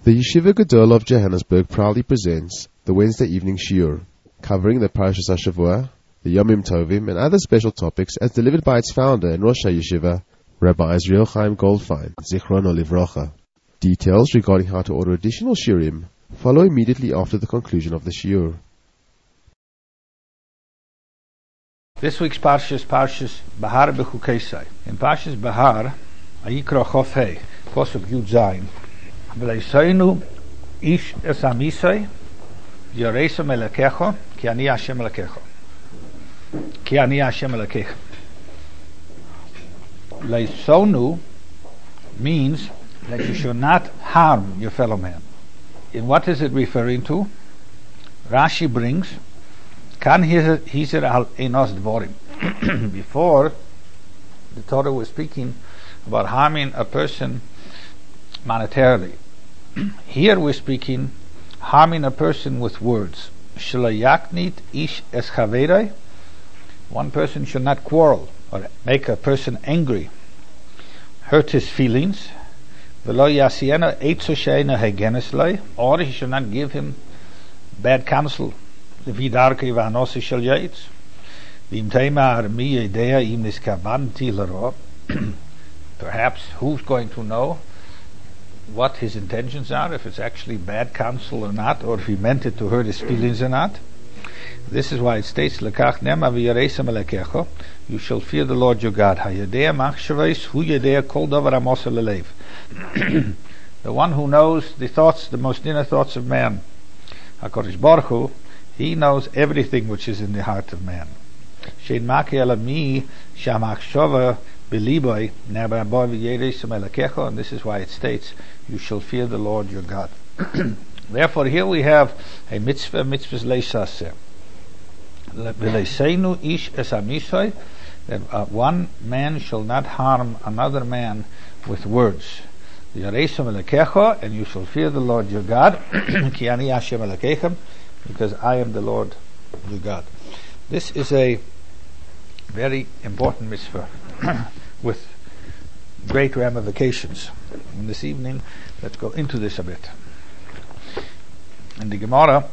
The Yeshiva Gadol of Johannesburg proudly presents the Wednesday evening shiur, covering the Parashas HaShavua, the Yomim Tovim, and other special topics as delivered by its founder and Rosh HaYeshiva, Rabbi Israel Chaim Goldfein, Zichrono Livrocha. Details regarding how to order additional shiurim follow immediately after the conclusion of the shiur. This week's Parsha is Parshas Bahar B'Chukeisai. In Parshas Bahar, Ayikra Chof Hei, Pasuk Yud Zayin, V'leiseinu ish es amisai, Yoreisam Elekecho, Ki ani Hashem Elekecho. Ki ani Hashem Elekecho. Leisonu means that you should not harm your fellow man. In what is it referring to? Rashi brings, Kan hizer al enos dvorim. Before, the Torah was speaking about harming a person monetarily. Here we're speaking harming a person with words. Shlayaknit ish es chaverei. One person should not quarrel or make a person angry, hurt his feelings. V'lo yasiena eitzu she'eina hegenes lei, or he should not give him bad counsel. Levidarkei v'anosi shel yaitz. V'im teimar mi yedea im niskavanti l'ro. Perhaps who's going to know what his intentions are, if it's actually bad counsel or not, or if he meant it to hurt his feelings or not. This is why it states, Lekach nema v'yareisam elekecho, you shall fear the Lord your God. Hayedea machshavais hu yedea kol davar amos lelev. The one who knows the thoughts, the most inner thoughts of man, HaKadosh Baruch Hu, he knows everything which is in the heart of man. Shein maki alami shamachshava beliboy nebaboy v'yareisam elekecho, and this is why it states, you shall fear the Lord your God. Therefore, here we have a mitzvah leisaseh. V'leiseinu ish es amisoi, that one man shall not harm another man with words. V'yareisam elekecho, and you shall fear the Lord your God. Ki ani Hashem elekechem, because I am the Lord your God. This is a very important mitzvah with great ramifications. And this evening, let's go into this a bit. In the Gemara,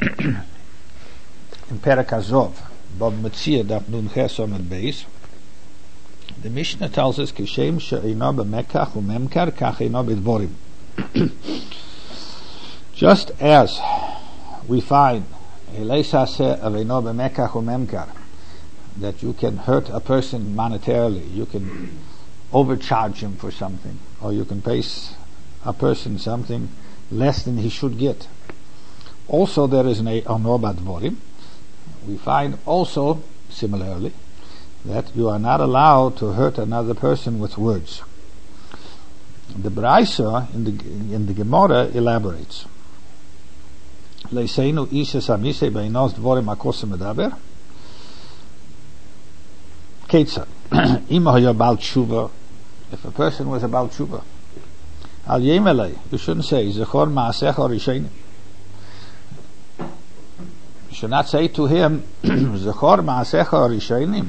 in Perek Azov, Bab Metzia Daf Nun Ches Amud Beis, the Mishnah tells us, Kishem she'eino b'mekach u'memkar kach eino b'dvorim. Just as we find Eleisaseh of eino b'mekach u'memkar, that you can hurt a person monetarily, you can overcharge him for something, or you can pay a person something less than he should get. Also, there is an ono b'dvorim. We find also, similarly, that you are not allowed to hurt another person with words. The Braisa in the Gemara elaborates. Leiseinu ish es amisei beinos dvorim akosim medaber. Ketzad. Ima haya bal tshuva. If a person was a bal tshuva, al yemelei, you shouldn't say zechor ma'asecha rishenim. You should not say to him, Zechor ma'asecha rishonim.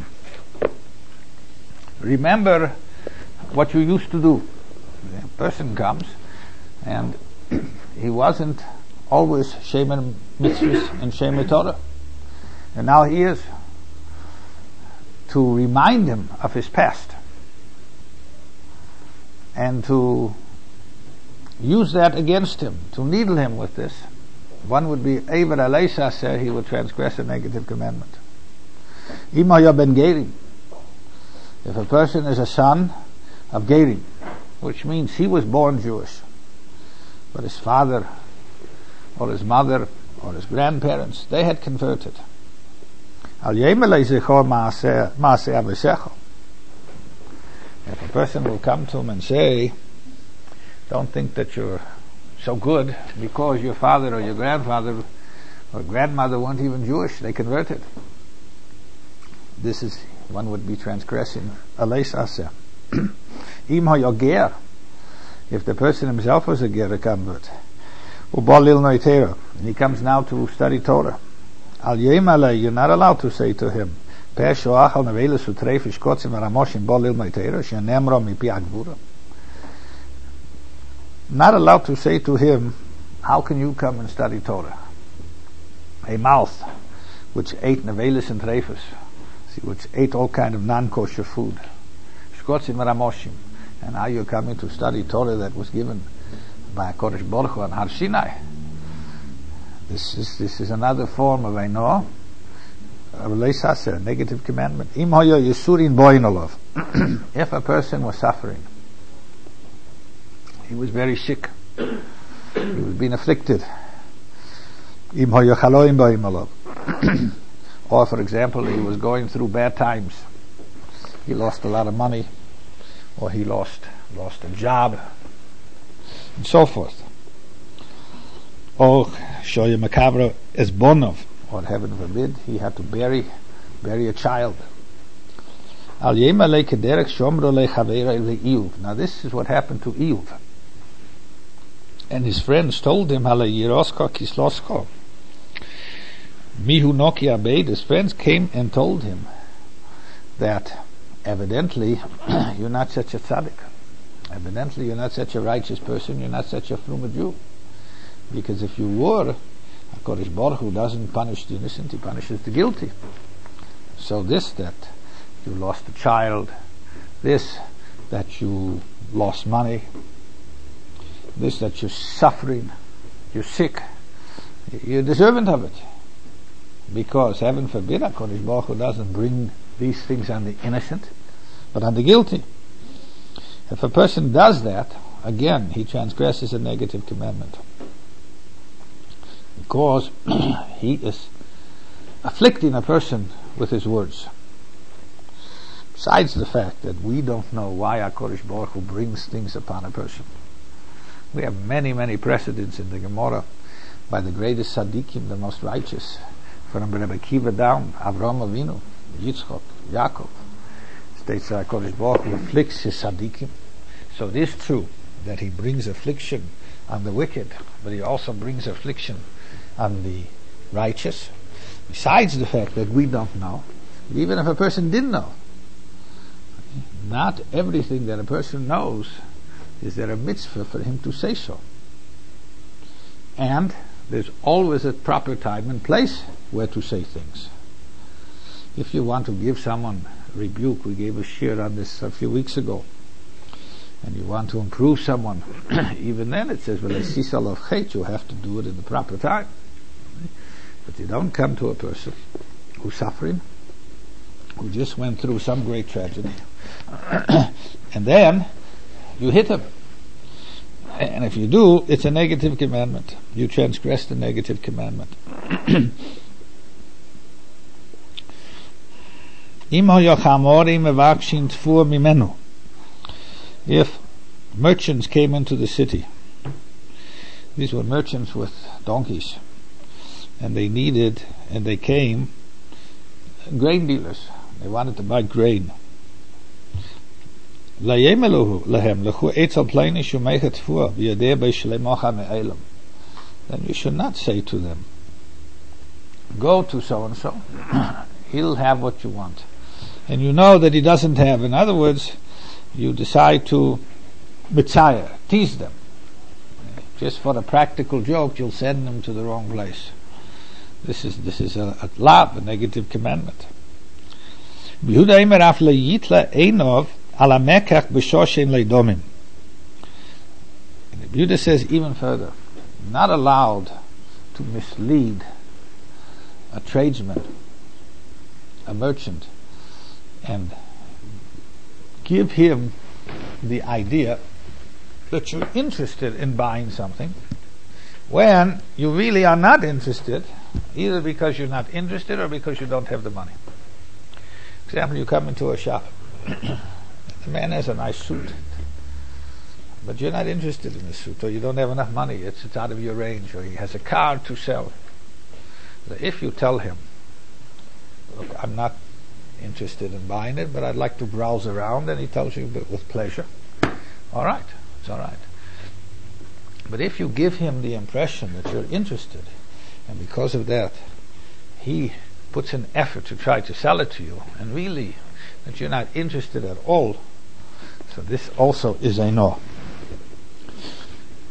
Remember what you used to do. The person comes, and he wasn't always shemen mitzvahs and shemen Torah, and now he is. To remind him of his past, and to use that against him, to needle him with this. One would be Eiver Aleisaseh, he would transgress a negative commandment. Imaya ben Gerim. If a person is a son of Gerim, which means he was born Jewish, but his father, or his mother, or his grandparents, they had converted. Al Yemelei Zechor Maaseh Avesecho. If a person will come to him and say, don't think that you're so good because your father or your grandfather or grandmother weren't even Jewish, they converted. This is, one would be transgressing Aleis Aseh. Im hayoger, if the person himself was a ger, a convert, ubalil noitera, and he comes now to study Torah, al yemalei, you're not allowed to say to him, per shoach al nevelis utrefish kotzim aramoshim balil noitera, shenemro mi pi agvura. not allowed to say to him, how can you come and study Torah? A mouth which ate nevelis and trefus, which ate all kind of non-kosher food, shkotzim ramoshim, and now you're coming to study Torah that was given by HaKadosh Baruch Hu on Har Sinai. This is another form of Eino, a negative commandment. Im hoyo yisurin boinolov. If a person was suffering, he was very sick, he was being afflicted. Im hoyo chaloim boinolov. Or, for example, he was going through bad times. He lost a lot of money, or he lost a job, and so forth. Or shoya makavra es bonov, or heaven forbid, he had to bury a child. Al yema le kederek shomro le chavera le Iyuv. Now this is what happened to Iyuv. And his friends told him, Hala yirosko kislosko. Mihu noki abeid. His friends came and told him that evidently you're not such a tzaddik. Evidently you're not such a righteous person, you're not such a frum Jew. Because if you were, HaKadosh Baruch Hu doesn't punish the innocent, he punishes the guilty. So this, that you lost a child, this, that you lost money, this, that you're suffering, you're sick, you're deserving of it. Because, heaven forbid, HaKadosh Baruch Hu doesn't bring these things on the innocent, but on the guilty. If a person does that, again, he transgresses a negative commandment. Because he is afflicting a person with his words. Besides the fact that we don't know why HaKadosh Baruch Hu brings things upon a person. We have many, many precedents in the Gemara by the greatest tzaddikim, the most righteous, from Rebbe Kiva down, Avraham Avinu, Yitzchok, Yaakov. States that HaKadosh Baruch Hu afflicts his tzaddikim. So it is true that he brings affliction on the wicked, but he also brings affliction on the righteous. Besides the fact that we don't know, even if a person did know, not everything that a person knows is there a mitzvah for him to say so. And there's always a proper time and place where to say things. If you want to give someone rebuke, we gave a shir on this a few weeks ago, and you want to improve someone, even then it says, well, you have to do it in the proper time. But you don't come to a person who's suffering, who just went through some great tragedy, and then you hit him. And if you do, it's a negative commandment. You transgress the negative commandment. If merchants came into the city, these were merchants with donkeys, and they came, grain dealers, they wanted to buy grain. Then you should not say to them, go to so-and-so, he'll have what you want. And you know that he doesn't have. In other words, you decide to tease them. Just for a practical joke, you'll send them to the wrong place. This is a lav, a negative commandment. And the Buddha says even further, not allowed to mislead a tradesman, a merchant, and give him the idea that you're interested in buying something when you really are not interested, either because you're not interested or because you don't have the money. For example, you come into a shop, the man has a nice suit, but you're not interested in the suit, or you don't have enough money, it's out of your range, or he has a car to sell. So if you tell him, look, I'm not interested in buying it, but I'd like to browse around, and he tells you with pleasure, all right, it's all right. But if you give him the impression that you're interested, and because of that he puts an effort to try to sell it to you, and really that you're not interested at all, so this also is a no.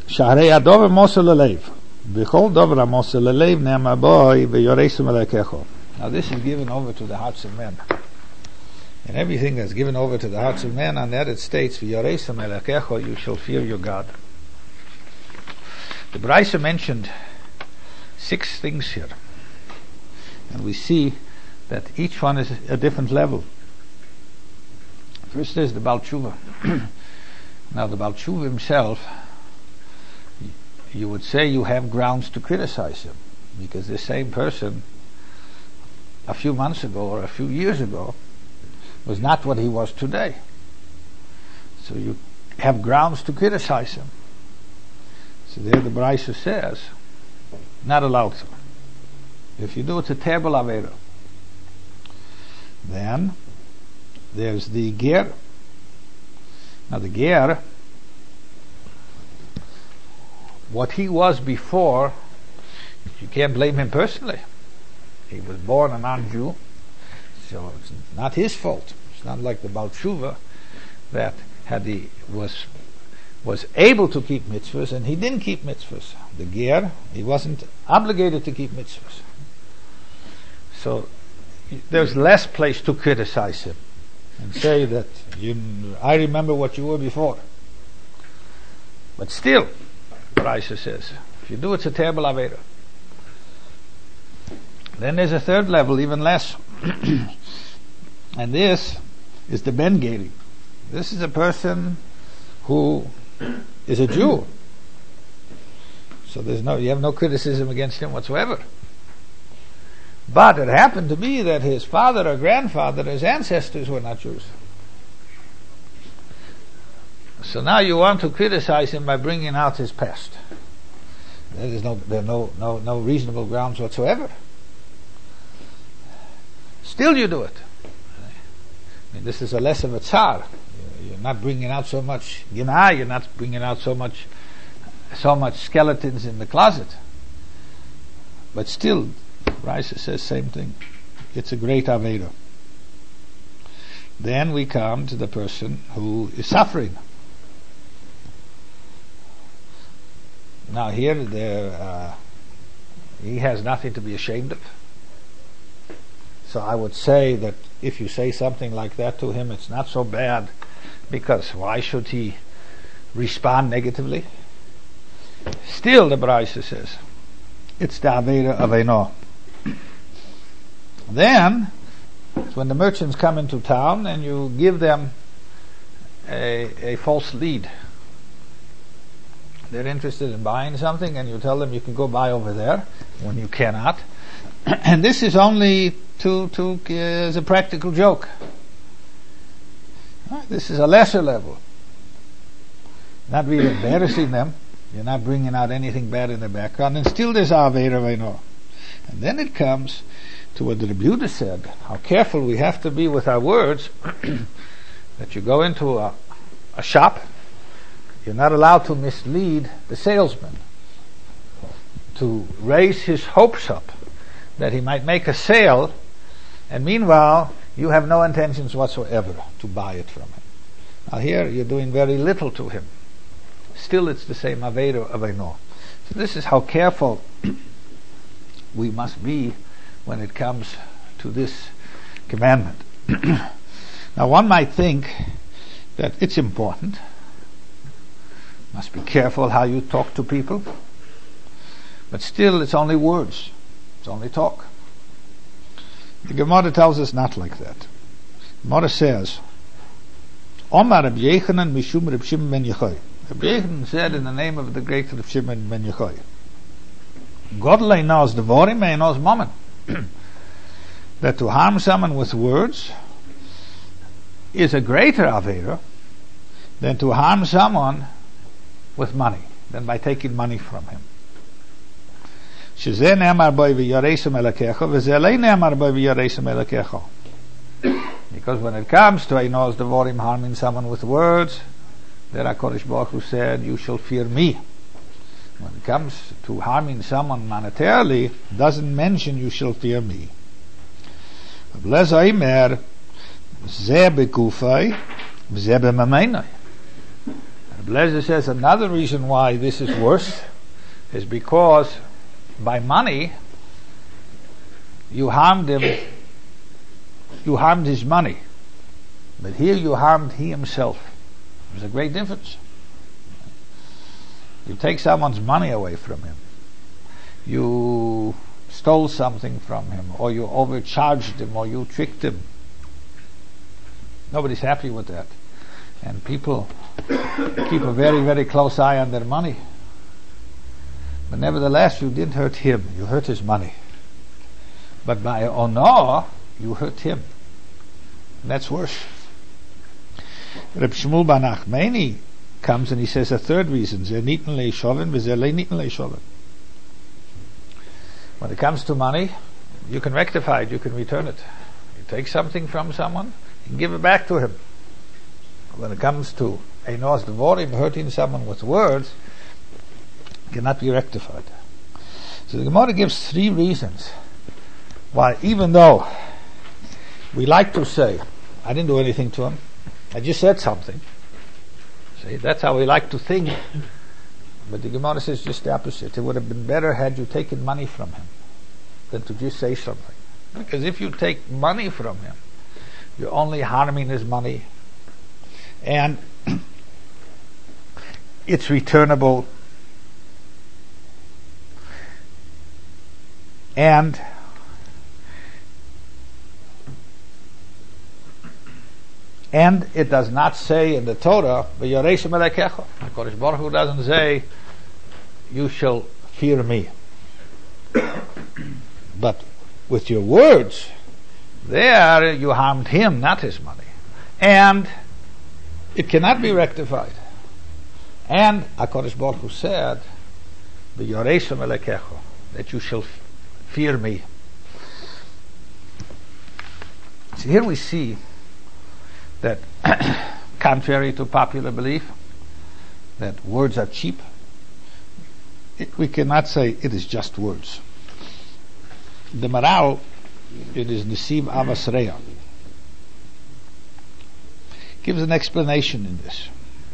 Shahrei adov mosel lelev. B'chol dover mosel lelev ne'amar boi v'yoreisem elekecho. Now this is given over to the hearts of men. And everything that's given over to the hearts of men, on that it states, v'yoreisem elekecho, you shall fear your God. The Braisa mentioned 6 things here. And we see that each one is a different level. First is the Baal Tshuva. Now the Baal Tshuva himself, you would say you have grounds to criticize him, because the same person a few months ago or a few years ago was not what he was today. So you have grounds to criticize him. So there the Braisa says, not allowed to. If you do, it's a terrible avera. Then there's the ger. Now the ger, what he was before, you can't blame him personally. He was born a non-Jew, so it's not his fault. It's not like the Baal Tshuva that was able to keep mitzvahs and he didn't keep mitzvahs. The ger, he wasn't obligated to keep mitzvahs. So there's less place to criticize him and say that I remember what you were before. But still, Braisa says, if you do, it's a terrible avera. Then there's a third level, even less. And this is the Ben Geri. This is a person who is a Jew. So you have no criticism against him whatsoever. But it happened to be that his father or grandfather, his ancestors were not Jews. So now you want to criticize him by bringing out his past. There are no reasonable grounds whatsoever. Still you do it. I mean, this is a less of a tsar. You're not bringing out so much ginah, you're not bringing out so much skeletons in the closet. But still, Raisa says same thing. It's a great avera. Then we come to the person who is suffering. Now here, he has nothing to be ashamed of. So I would say that if you say something like that to him, it's not so bad, because why should he respond negatively? Still, the Braisa says, it's the avera of Eino. Then, when the merchants come into town and you give them a false lead, they're interested in buying something and you tell them you can go buy over there when you cannot. And this is only as a practical joke. This is a lesser level. Not really embarrassing them. You're not bringing out anything bad in the background. And still there's avera of Eino. And then it comes to what the Rebbe said, how careful we have to be with our words. That you go into a shop, you're not allowed to mislead the salesman, to raise his hopes up that he might make a sale, and meanwhile you have no intentions whatsoever to buy it from him. Now here you're doing very little to him. Still it's the same avera of Eino. So this is how careful we must be when it comes to this commandment. Now one might think that it's important. Must be careful how you talk to people. But still it's only words. It's only talk. The Gemara tells us not like that. Gemara says, Omar Reb Yechanan Mishum Reb Shimon ben Yochai. Reb Yechanan said in the name of the great Reb Shimon ben Yochai, Godlei knows devorim, he knows mammon. That to harm someone with words is a greater avera than to harm someone with money, than by taking money from him. Because when it comes to Eino's devorim, harming someone with words, there HaKadosh Baruch Hu said, you shall fear me. When it comes to harming someone monetarily, doesn't mention you shall fear me. Blazer says another reason why this is worse is because by money you harmed him, you harmed his money, but here you harmed he himself. There's a great difference. You take someone's money away from him, you stole something from him, or you overcharged him, or you tricked him. Nobody's happy with that, and people keep a very, very close eye on their money. But nevertheless, you didn't hurt him, you hurt his money. But by honor, you hurt him. That's worse. Reb Shmuel Bar Nachmani comes and he says a third reason: when it comes to money, you can rectify it, you can return it. You take something from someone, you can give it back to him. When it comes to Einos Devorim, hurting someone with words, cannot be rectified. So the Gemara gives three reasons why, even though we like to say, I didn't do anything to him, I just said something. See, that's how we like to think. But the Gemara says just the opposite. It would have been better had you taken money from him than to just say something. Because if you take money from him, you're only harming his money, and it's returnable, and it does not say in the Torah, "V'yoreishem elekecha." HaKadosh Baruch Hu doesn't say, "You shall fear me." But with your words, there you harmed him, not his money, and it cannot be rectified. And HaKadosh Baruch Hu said, "V'yoreishem elekecha," that you shall fear me. So here we see that contrary to popular belief that words are cheap, we cannot say it is just words. The Maral, it is Nesiv Avas Reya, gives an explanation in this.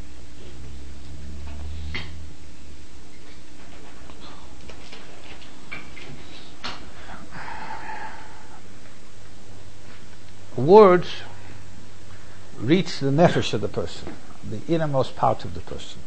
Words reach the nefesh of the person, the innermost part of the person.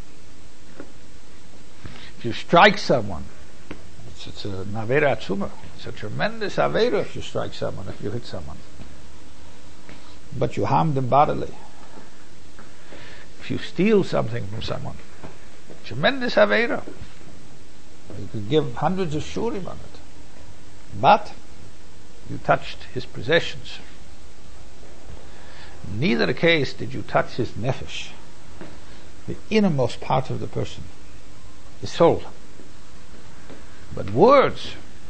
If you strike someone, it's a navera atzuma. It's a tremendous avera if you strike someone, if you hit someone. But you harm them bodily. If you steal something from someone, tremendous avera. You could give hundreds of shurim on it. But you touched his possessions. In neither case did you touch his nefesh, the innermost part of the person, his soul. But words,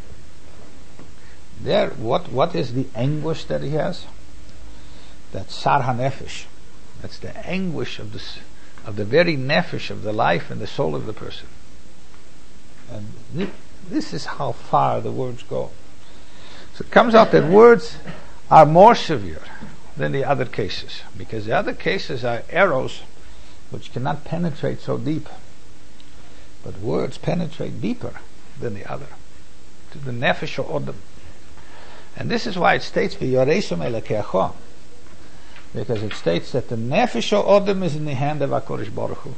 there, what is the anguish that he has? That's sar hanefesh. That's the anguish of the very nefesh, of the life and the soul of the person. And this is how far the words go. So it comes out that words are more severe than the other cases, because the other cases are arrows which cannot penetrate so deep, but words penetrate deeper than the other, to the nefesh or odem. And this is why it states v'yoreishem elekecha, because it states that the nefesh or odem is in the hand of HaKadosh Baruch Hu.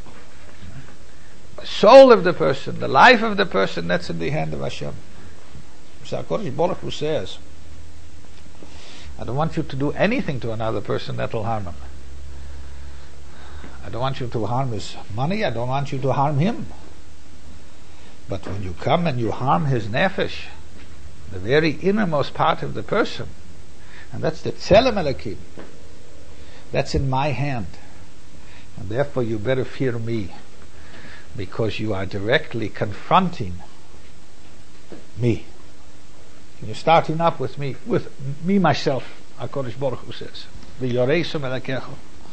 The soul of the person, the life of the person, that's in the hand of Hashem. So HaKadosh Baruch Hu says, I don't want you to do anything to another person that will harm him. I don't want you to harm his money, I don't want you to harm him. But when you come and you harm his nefesh, the very innermost part of the person, and that's the tzelem Elokim, that's in my hand. And therefore you better fear me, because you are directly confronting me. You're starting up with me myself, HaKadosh Baruch Hu says. V'yoreishem elekecha.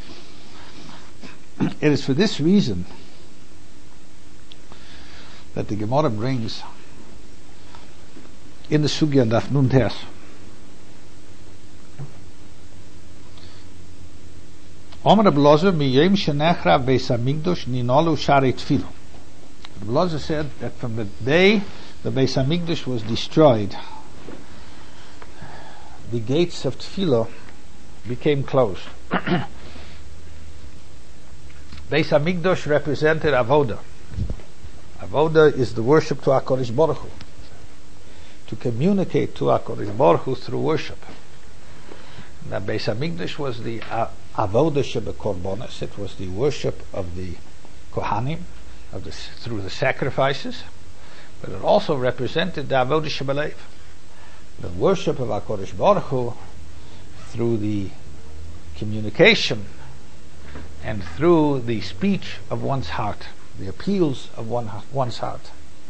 It is for this reason that the Gemara brings in the Sugya Daf Nun Tes Omer Ablozer miyem shenechra beis hamikdash ninolu shari tefillah. Ablozer said that from the day the Beis Hamikdash was destroyed, the gates of tefillah became closed. Beis Hamikdash represented avoda. Avoda is the worship to HaKadosh Baruch Hu, to communicate to HaKadosh Baruch Hu through worship. The Beis Hamikdash was the avoda shebekorbanos. It was the worship of the Kohanim, through the sacrifices, but it also represented the avoda shebelev, the worship of HaKadosh Baruch Hu through the communication and through the speech of one's heart, the appeals of one's heart.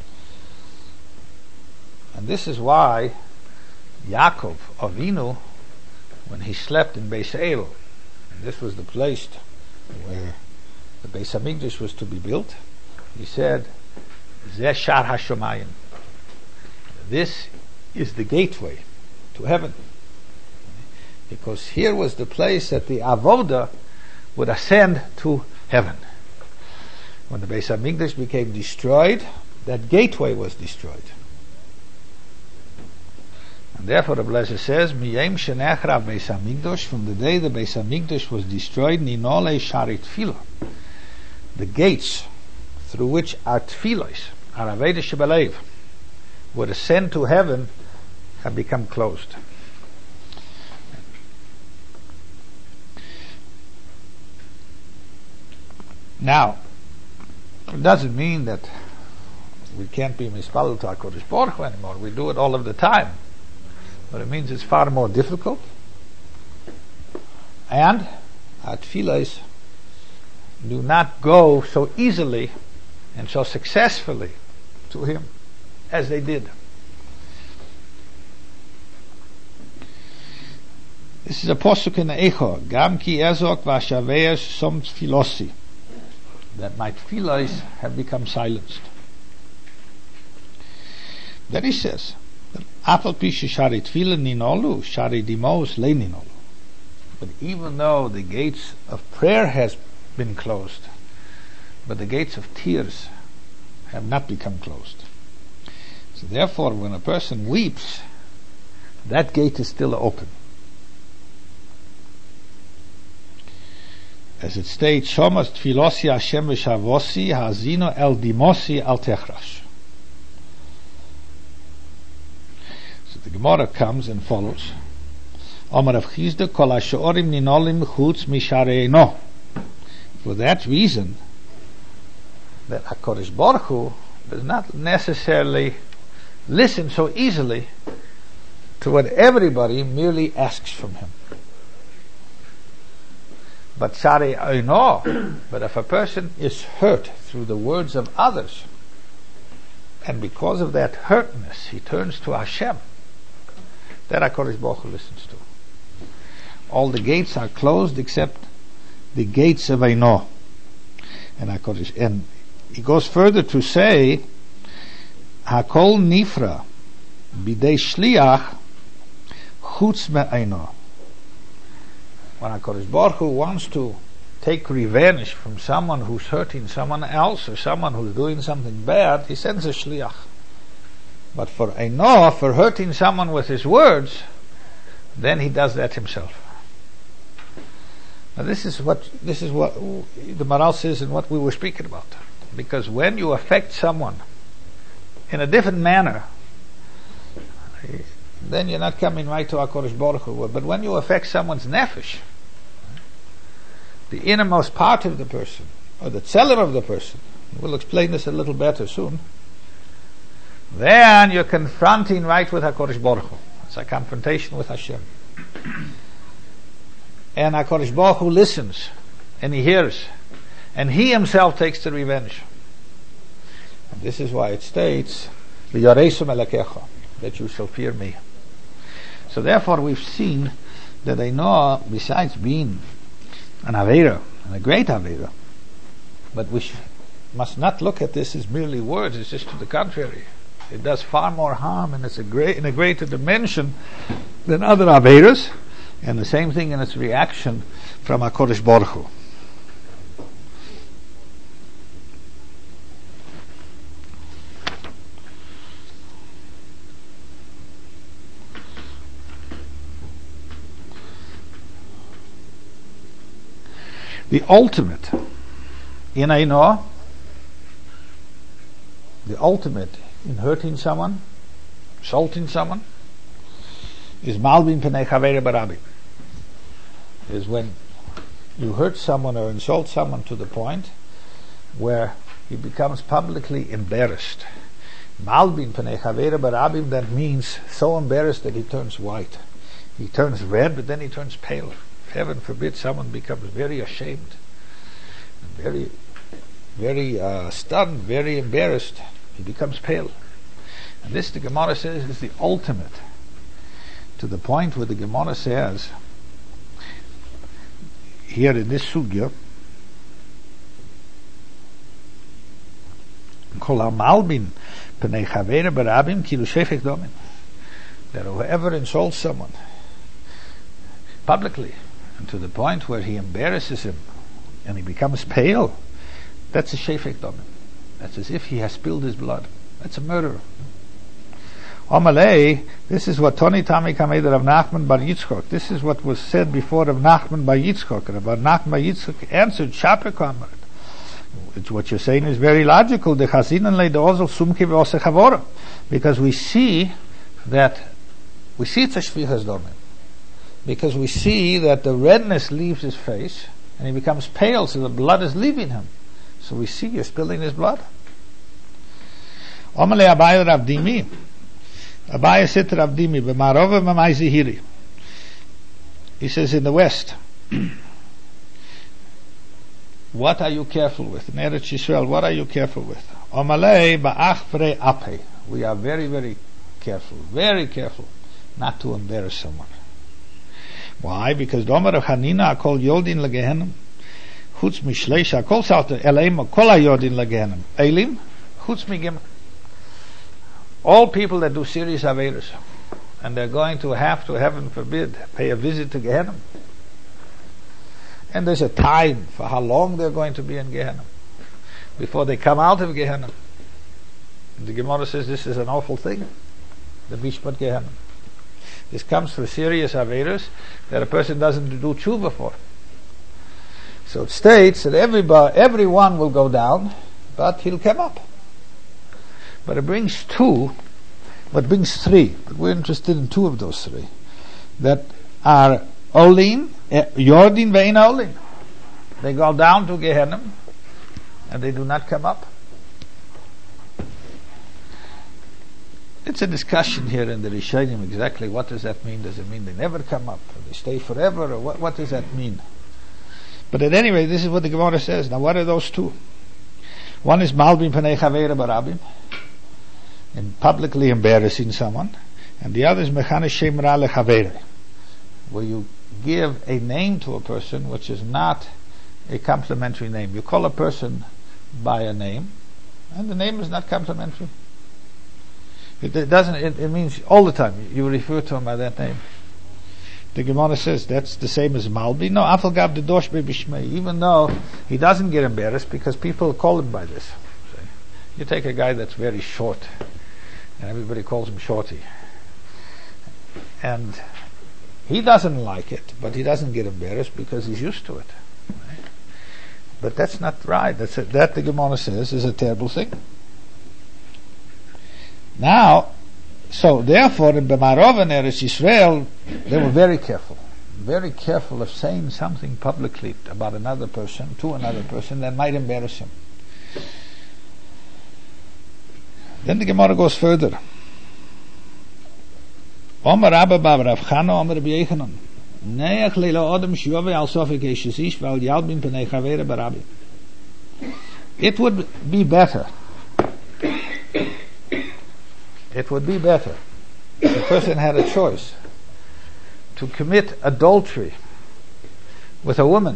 And this is why Yaakov Avinu, when he slept in Beis El, and this was the place where the Beis Hamikdash was to be built, he said, Zeh Shar HaShomayim. This is the gateway to heaven. Because here was the place that the avoda would ascend to heaven. When the Beis Hamikdash became destroyed, that gateway was destroyed. And therefore the Blazer says, Miyem shenechra Beis Hamikdash, from the day the Beis Hamikdash was destroyed, Ninole Shari Tefillah. The gates through which our tefillos, our avodah shebelev, would ascend to heaven, have become closed. Now, it doesn't mean that we can't be mispalel to HaKadosh Baruch Hu anymore. We do it all of the time. But it means it's far more difficult. And our tefillos do not go so easily and so successfully to Him as they did. This is a posuk in the Echo, Gam ki ezok v'ashaveyesh som tfilosi, that my tefillos have become silenced. Then he says, Afal pi shari tefillah ninolu, shari dimos le ninolu. But even though the gates of prayer has been closed, but the gates of tears have not become closed. So therefore, when a person weeps, that gate is still open. As it states, Shomas tfilosi Hashem v'shavosi hazino el dimosi al techrash. So the Gemara comes and follows. Omar Rav Chizda kol hashorim ninolim chutz mishareino. For that reason, that HaKadosh Baruch Hu does not necessarily listen so easily to what everybody merely asks from Him. But Shari Aino, but if a person is hurt through the words of others, and because of that hurtness he turns to Hashem, that HaKadosh Baruch Hu listens to. All the gates are closed except the gates of Aino. And he goes further to say, Hakol nifra bidei shliach chutz me'aino. When HaKadosh Baruch Hu wants to take revenge from someone who's hurting someone else or someone who's doing something bad, He sends a shliach. But for Aino, for hurting someone with his words, then He does that Himself. Now this is what the Maral says and what we were speaking about. Because when you affect someone in a different manner, then you're not coming right to HaKadosh Baruch Hu. But when you affect someone's nefesh, the innermost part of the person, or the tzeler of the person, we'll explain this a little better soon, then you're confronting right with HaKadosh Baruch Hu. It's a confrontation with Hashem. And HaKadosh Baruch Hu listens, and He hears, and He Himself takes the revenge. And this is why it states, "V'yareisum elakecha," that you shall fear Me. So therefore we've seen that I know, besides being an Aveira, and a great Aveira, but we must not look at this as merely words. It's just to the contrary. It does far more harm, and it's in a greater dimension than other Aveiras, and the same thing in its reaction from HaKadosh Baruch Hu. The ultimate in Eino, the ultimate in hurting someone, insulting someone, is Malbin Penei Chavei Barabim. Is when you hurt someone or insult someone to the point where he becomes publicly embarrassed. Malbin Penei Chavei Barabim, that means so embarrassed that he turns white. He turns red, but then he turns pale. Heaven forbid someone becomes very ashamed, very stunned, very embarrassed. He becomes pale. And this, the Gemara says, is the ultimate, to the point where the Gemara says here in this sugya, Kol ha-malbin pnei chavei barabim kilu shefek domin, that whoever insults someone publicly and to the point where he embarrasses him and he becomes pale, that's a shefek domin. That's as if he has spilled his blood. That's a murderer. Amalei, this is what Toni Tami Kamei Rav Nachman bar Yitzchok. This is what was said before Rav Nachman bar Yitzchok. Rav Nachman bar Yitzchok answered, Shaper Kamar. It's what you're saying is very logical. The Chasinan le de'ozel sumki ve'ose chavora. Because we see it's a shvichas domin. Because we see that the redness leaves his face and he becomes pale, so the blood is leaving him. So we see you're spilling his blood. Amalei Abaye Rav Dimi. Abaye said to Rav Dimi, "B'marova b'mai zihiri." He says, in the West, what are you careful with? In Eretz Yisrael, what are you careful with? Amalei ba'ach vrei ape. We are very, very careful not to embarrass someone. Why? Because Domer of Hanina akol yodin legehenim, chutz mishleisha akol salter eleim akol hayodin legehenim, elim chutz migim. All people that do serious averos, and they're going to have to, heaven forbid, pay a visit to Gehenna. And there's a time for how long they're going to be in Gehenna before they come out of Gehenna. And the Gemara says this is an awful thing, the Mishpat Gehenna. This comes for serious averos that a person doesn't do tshuva for. So it states that everyone will go down, but he'll come up. But it brings three, but we're interested in two of those three, that are Olin, Yordin Vein Olin. They go down to Gehenna, and they do not come up. It's a discussion here in the Rishonim exactly what does that mean. Does it mean they never come up, or they stay forever, or what does that mean? But at any rate, this is what the Gemara says. Now what are those two? One is Malbim Panei Chavei Barabim, in publicly embarrassing someone, and the other is Mechane Shem Ra Lechavei, where you give a name to a person which is not a complimentary name. You call a person by a name, and the name is not complimentary. It means all the time you refer to him by that name. The Gemara says that's the same as Malbi. No, Afal Gab the Dosh Bishmei, even though he doesn't get embarrassed because people call him by this. You take a guy that's very short, and everybody calls him Shorty, and he doesn't like it, but he doesn't get embarrassed because he's used to it. Right? But that's not right. That the Gemara says is a terrible thing. Now, so therefore in B'marov and Eretz Yisrael, they were very careful of saying something publicly about another person, to another person, that might embarrass him. Then the Gemara goes further. Omer Abba Bar Rav Chana Omer Rabbi Yechanan Neach Leila Adam Shiyove Al Sofik Eshesish Val Yalbin Penei Chavei Barabim. It would be better if a person had a choice to commit adultery with a woman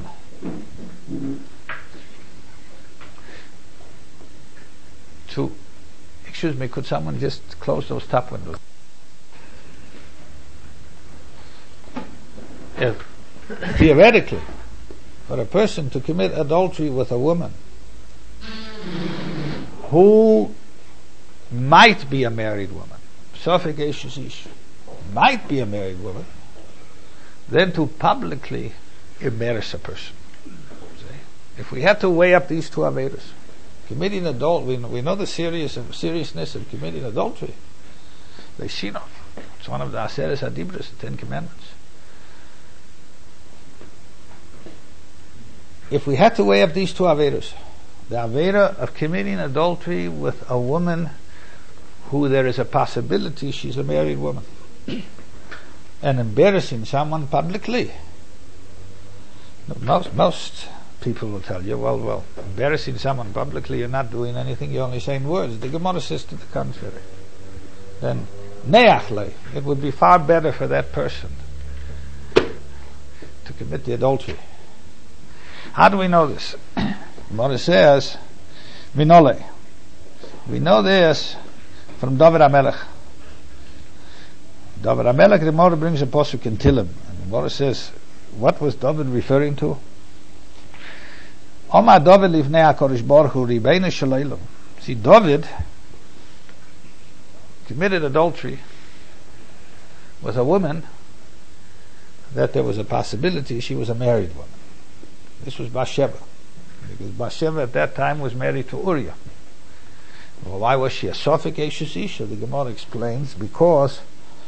excuse me, could someone just close those top windows? theoretically, for a person to commit adultery with a woman who might be a married woman, Sofek Eishes Ish, might be a married woman, then to publicly embarrass a person. See? If we had to weigh up these two averos, committing adultery, we know the seriousness of committing adultery. Leishinov. It's one of the Aseres Adibros, the 10 Commandments. If we had to weigh up these two averos, the avera of committing adultery with a woman who there is a possibility she's a married woman, and embarrassing someone publicly, most people will tell you, well, embarrassing someone publicly, you're not doing anything, you're only saying words. The Gemara says to the contrary. Then, neachle, it would be far better for that person to commit the adultery. How do we know this? Gemara says, Vinole. We know this from David HaMelech. David HaMelech, the Gemara brings a posuk in Tillim. And the Gemara says, what was David referring to? Omar David livnei HaKadosh Baruch Hu ribeinu shel olam. See, David committed adultery with a woman that there was a possibility she was a married woman. This was Bathsheba, because Bathsheba at that time was married to Uriah. Well, why was she a Sofek Eishes Isha? The Gemara explains, because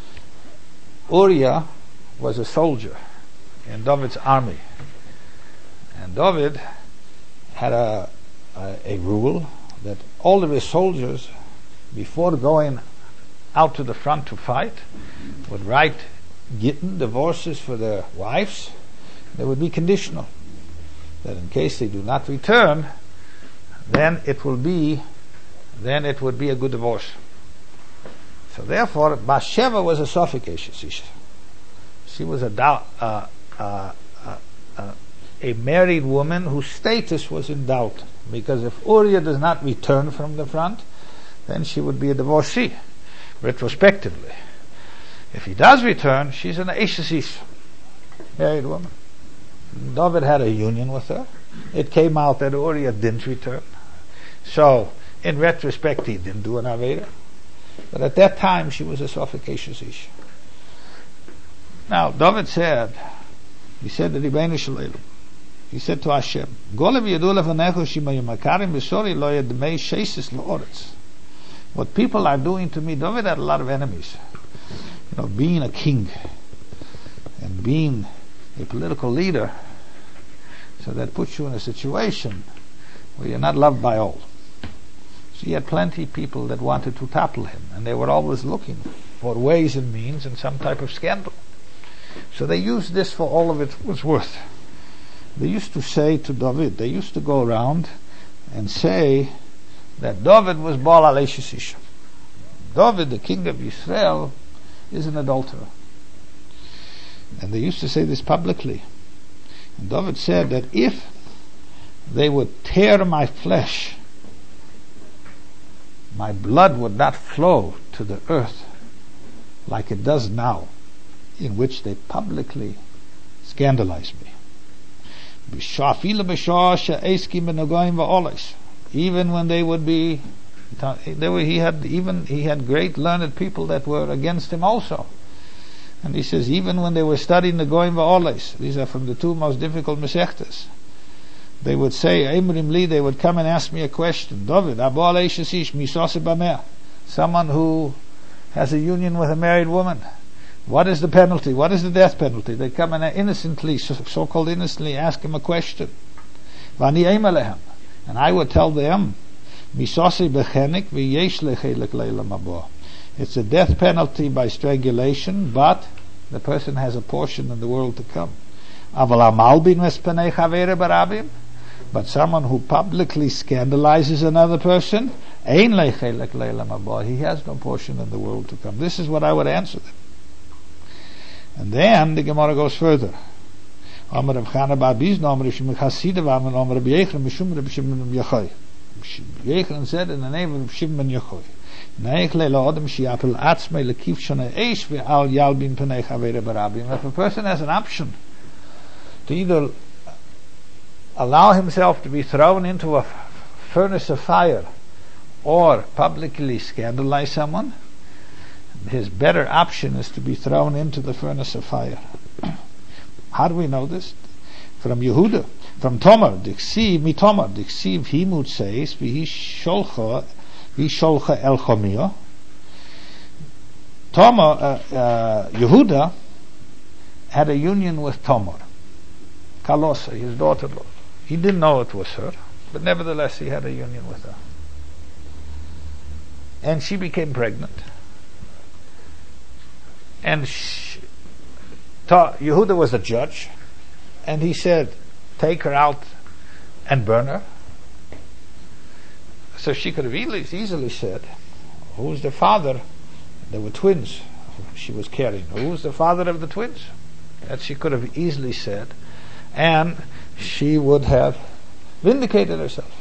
Uriah was a soldier in David's army, and David had a rule that all of his soldiers, before going out to the front to fight, would write gittin, divorces for their wives. They would be conditional, that in case they do not return, then it would be a good divorce. So therefore, Bathsheba was a Sofek Eishes Isha. She was a married woman whose status was in doubt, because if Uriah does not return from the front, then she would be a divorcee, retrospectively. If he does return, she's an Eishes Isha, married woman. David had a union with her. It came out that Uriah didn't return. So, in retrospect, he didn't do an Aveda. But at that time, she was a Sofek Eishes Isha. Now, David said, he said to Ribeinu shel olam, he said to Hashem, Golev yadu lefanecho shima yomakarim b'sori lo yedmei sheisis la'oretz. What people are doing to me, David had a lot of enemies. Being a king and being a political leader, so that puts you in a situation where you're not loved by all. So he had plenty of people that wanted to topple him, and they were always looking for ways and means and some type of scandal. So they used this for all of it was worth. They used to say to David, they used to go around and say that David was Baal Eishes Isha. David, the king of Israel, is an adulterer. And they used to say this publicly. And David said that if they would tear my flesh, my blood would not flow to the earth like it does now, in which they publicly scandalize me. Even when they would be, he had great learned people that were against him also. And he says, even when they were studying the Goyim Va'oles, these are from the two most difficult Masechtas, they would say, Eimrim Li, they would come and ask me a question. David, Abal Eishes Ish, Misose Bameh, someone who has a union with a married woman. What is the penalty? What is the death penalty? They come and innocently, so-called innocently, ask him a question. Vani Eimalehem. And I would tell them, Misose Bechenik v'yesh lechelek leilam haba. It's a death penalty by strangulation, but the person has a portion in the world to come. But someone who publicly scandalizes another person, he has no portion in the world to come. This is what I would answer them. And then the Gemara goes further. Yechon said in the name of Shimon ben Yochai. If a person has an option to either allow himself to be thrown into a furnace of fire or publicly scandalize someone, his better option is to be thrown into the furnace of fire. How do we know this? From Yehuda, from Tomar, Diksiv Himut says, Vihi Sholcha El Chomio. Tomar, Yehuda had a union with Tomar, Kalosa, his daughter-in-law. He didn't know it was her, but nevertheless he had a union with her. And she became pregnant. And Yehuda was a judge, and he said, take her out and burn her. So she could have easily said, who's the father? There were twins she was carrying. Who's the father of the twins? That she could have easily said, and she would have vindicated herself.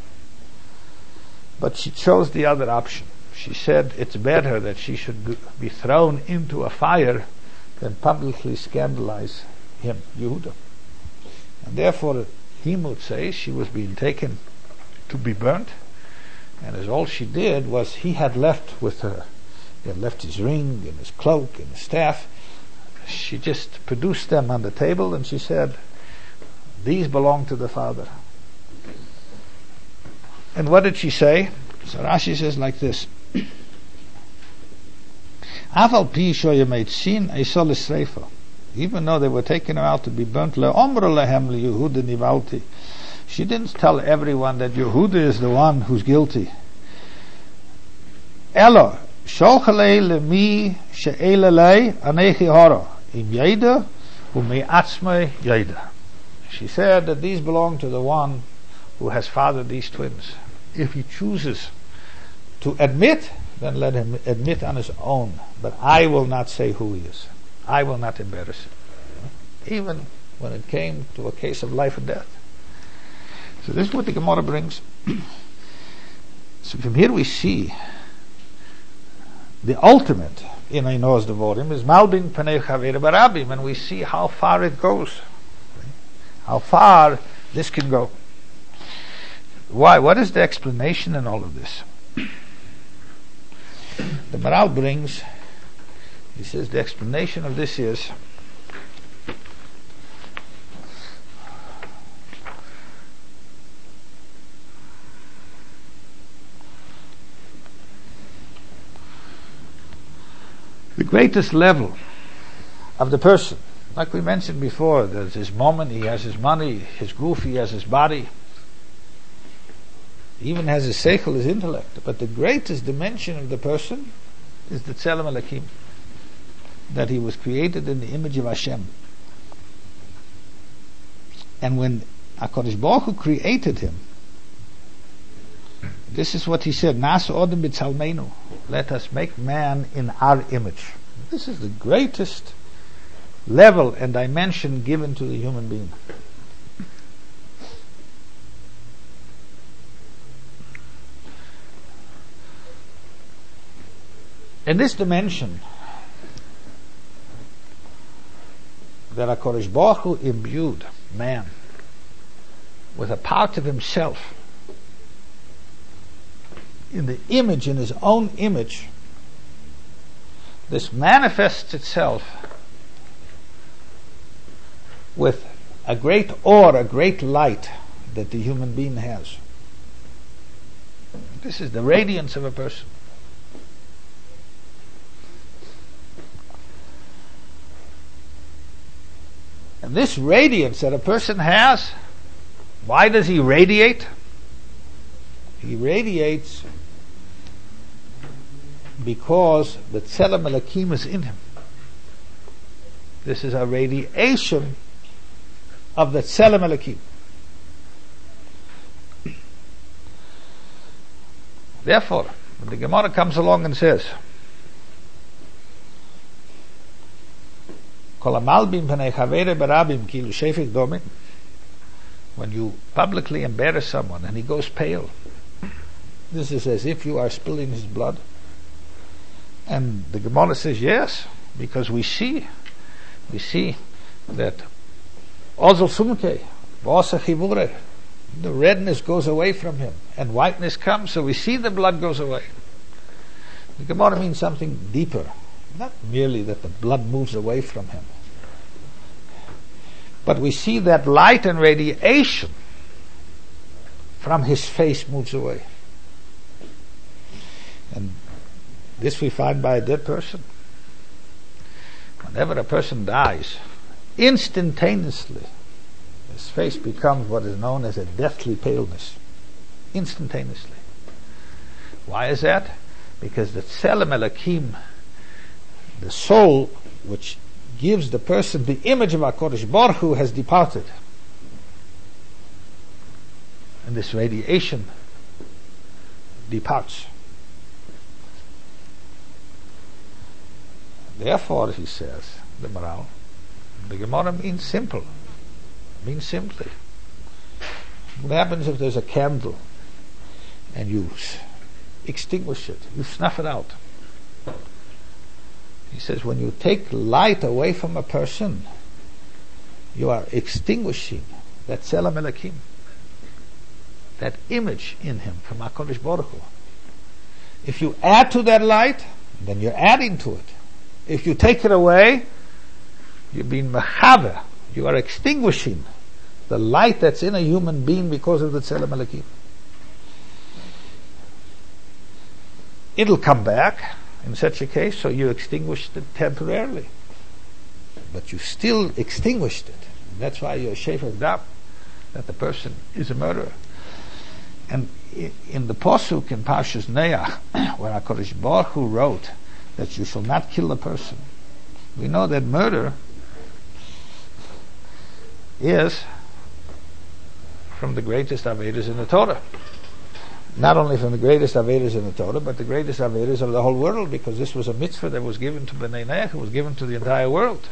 But she chose the other option. She said it's better that she should be thrown into a fire than publicly scandalize him, Yehuda. And therefore, Himut says she was being taken to be burnt, and as all she did was he had left with her. He had left his ring and his cloak and his staff. She just produced them on the table, and she said, these belong to the father. And what did she say? So Rashi says like this. Even though they were taking her out to be burnt, she didn't tell everyone that Yehuda is the one who's guilty. Elo, sholchalei lemi she'elalei anechi hora im yeda ume'atzmei yeda. She said that these belong to the one who has fathered these twins. If he chooses to admit, then let him admit on his own. But I will not say who he is. I will not embarrass him. Even when it came to a case of life and death. So this is what the Gemara brings. So from here we see the ultimate in Eino's Devorim is Malbin Panei Chavei Barabim, and we see how far it goes. How far this can go. Why? What is the explanation in all of this? The Maral brings, he says the explanation of this is the greatest level of the person. Like we mentioned before, there's his moment, he has his money, his goof, he has his body. He even has his seichel, his intellect. But the greatest dimension of the person is the Tzelem Elokim, that he was created in the image of Hashem. And when HaKadosh Baruch Hu created him, this is what he said, Nas Odem B'Tzalmeinu, let us make man in our image. This is the greatest level and dimension given to the human being. In this dimension that HaKadosh Baruch Hu imbued man with a part of himself in the image, in his own image, this manifests itself with a great aura, a great light that the human being has. This is the radiance of a person. And this radiance that a person has, why does he radiate? He radiates because the Tzelem Elokim is in him. This is a radiation of the Tzelem Elokim. Therefore, when the Gemara comes along and says, when you publicly embarrass someone and he goes pale, This is as if you are spilling his blood. And the Gemara says yes, because we see that Ozel Sumke, Vasa Chivure, the redness goes away from him, and whiteness comes, so we see the blood goes away. The Gemara means something deeper, not merely that the blood moves away from him, but we see that light and radiation from his face moves away. And this we find by a dead person. Whenever a person dies, instantaneously his face becomes what is known as a deathly paleness. Instantaneously. Why is that? Because the Tselem Elokim, the soul which gives the person the image of HaKadosh Baruch Hu, has departed. And this radiation departs. Therefore, he says, the Maral, the Gemara means simple. Means simply. What happens if there's a candle and you extinguish it, you snuff it out? He says, when you take light away from a person, you are extinguishing that Tselem Elokim, that image in him from HaKadosh Baruch Hu. If you add to that light, then you're adding to it. If you take it away, you're being mechave, you are extinguishing the light that's in a human being because of the Tselem Elokim. It'll come back in such a case, so you extinguished it temporarily. But you still extinguished it. And that's why you're shefek dam, that the person is a murderer. And in the Posuk in Parshas Neach, where HaKadosh Baruch Hu wrote that you shall not kill a person, we know that murder is from the greatest Avedas in the Torah. Not only from the greatest Avedas in the Torah, but the greatest Avedas of the whole world, because this was a mitzvah that was given to Bnei Noach, it was given to the entire world.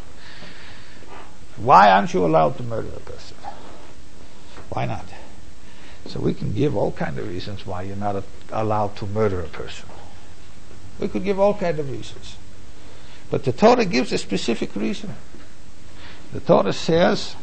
Why aren't you allowed to murder a person? Why not? So we can give all kinds of reasons why you're not allowed to murder a person. We could give all kinds of reasons. But the Torah gives a specific reason. The Torah says,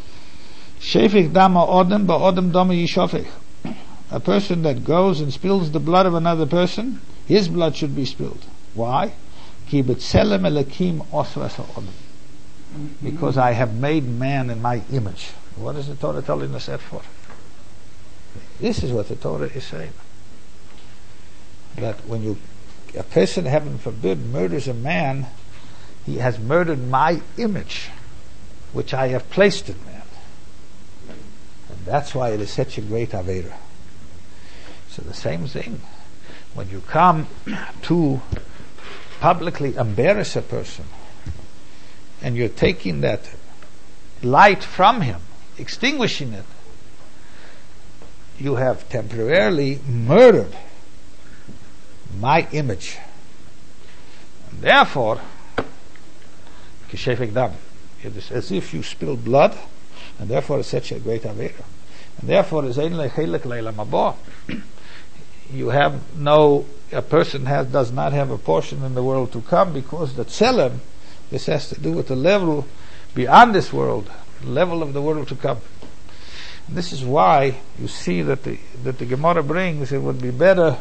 Shefek dam ha'odem ba'odem dama yishofech. A person that goes and spills the blood of another person, his blood should be spilled. Why? Ki b'tselem elokim osras ha'odem. Because I have made man in my image. What is the Torah telling us that for? This is what the Torah is saying. That when a person, heaven forbid, murders a man, he has murdered my image, which I have placed in man. And that's why it is such a great Avera. So the same thing, when you come to publicly embarrass a person, and you're taking that light from him, extinguishing it, you have temporarily murdered my image. And therefore, kishefek dam, it is as if you spilled blood, and therefore it's such a great Avera. And therefore it's ein lechelek leilam haba. You have a person does not have a portion in the world to come, because the tselem, this has to do with the level beyond this world, the level of the world to come. And this is why you see that the Gemara brings, it would be better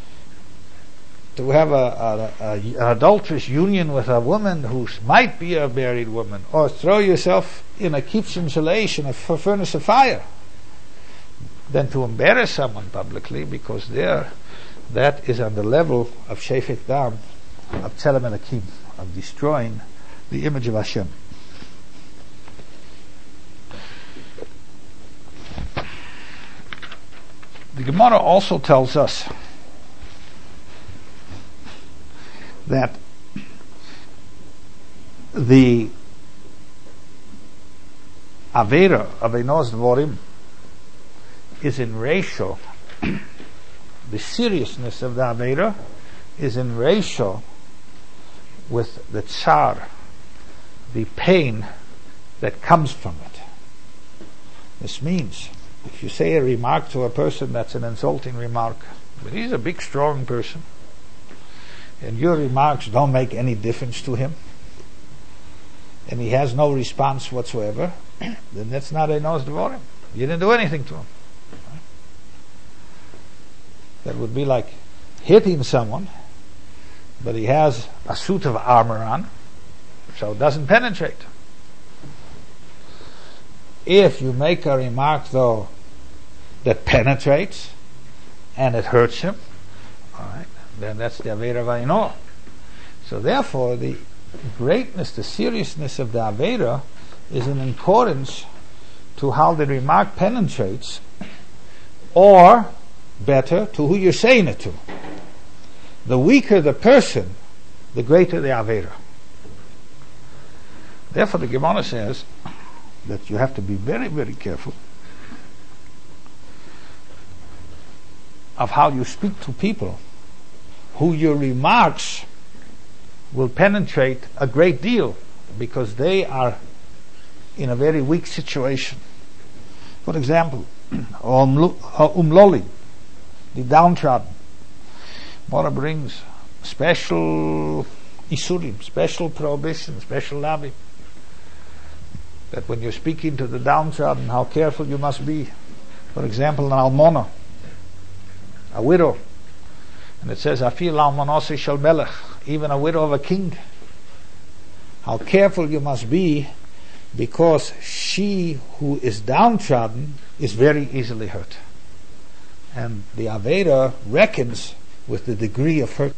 to have an adulterous union with a woman who might be a married woman, or throw yourself in a kitchen shalation, a furnace of fire, than to embarrass someone publicly, because that is on the level of shefek dam, of tselem elokim, of destroying the image of Hashem. The Gemara also tells us that the Avera of Einos Dvorim is in ratio, the seriousness of the Avera is in ratio with the tsar, the pain that comes from it. This means, if you say a remark to a person that's an insulting remark, But he's a big, strong person, and your remarks don't make any difference to him, and he has no response whatsoever, then that's not Einos Dvorim. You didn't do anything to him. That would be like hitting someone, but he has a suit of armor on, so it doesn't penetrate. If you make a remark, though, that penetrates and it hurts him, all right, then that's the Aveira Vayino. So therefore, the greatness, the seriousness of the Aveira is in accordance to how the remark penetrates, or better, to who you're saying it to. The weaker the person, the greater the Aveira. Therefore, the Gemara says that you have to be very, very careful of how you speak to people who your remarks will penetrate a great deal, because they are in a very weak situation. For example, umlolim, the downtrodden. Mora brings special isurim, special prohibition, special lavim, that when you're speaking to the downtrodden, how careful you must be. For example, an almona, a widow, and it says, "Afil almonasi shel melech," even a widow of a king. How careful you must be, because she who is downtrodden is very easily hurt, and the Aveira reckons with the degree of hurt.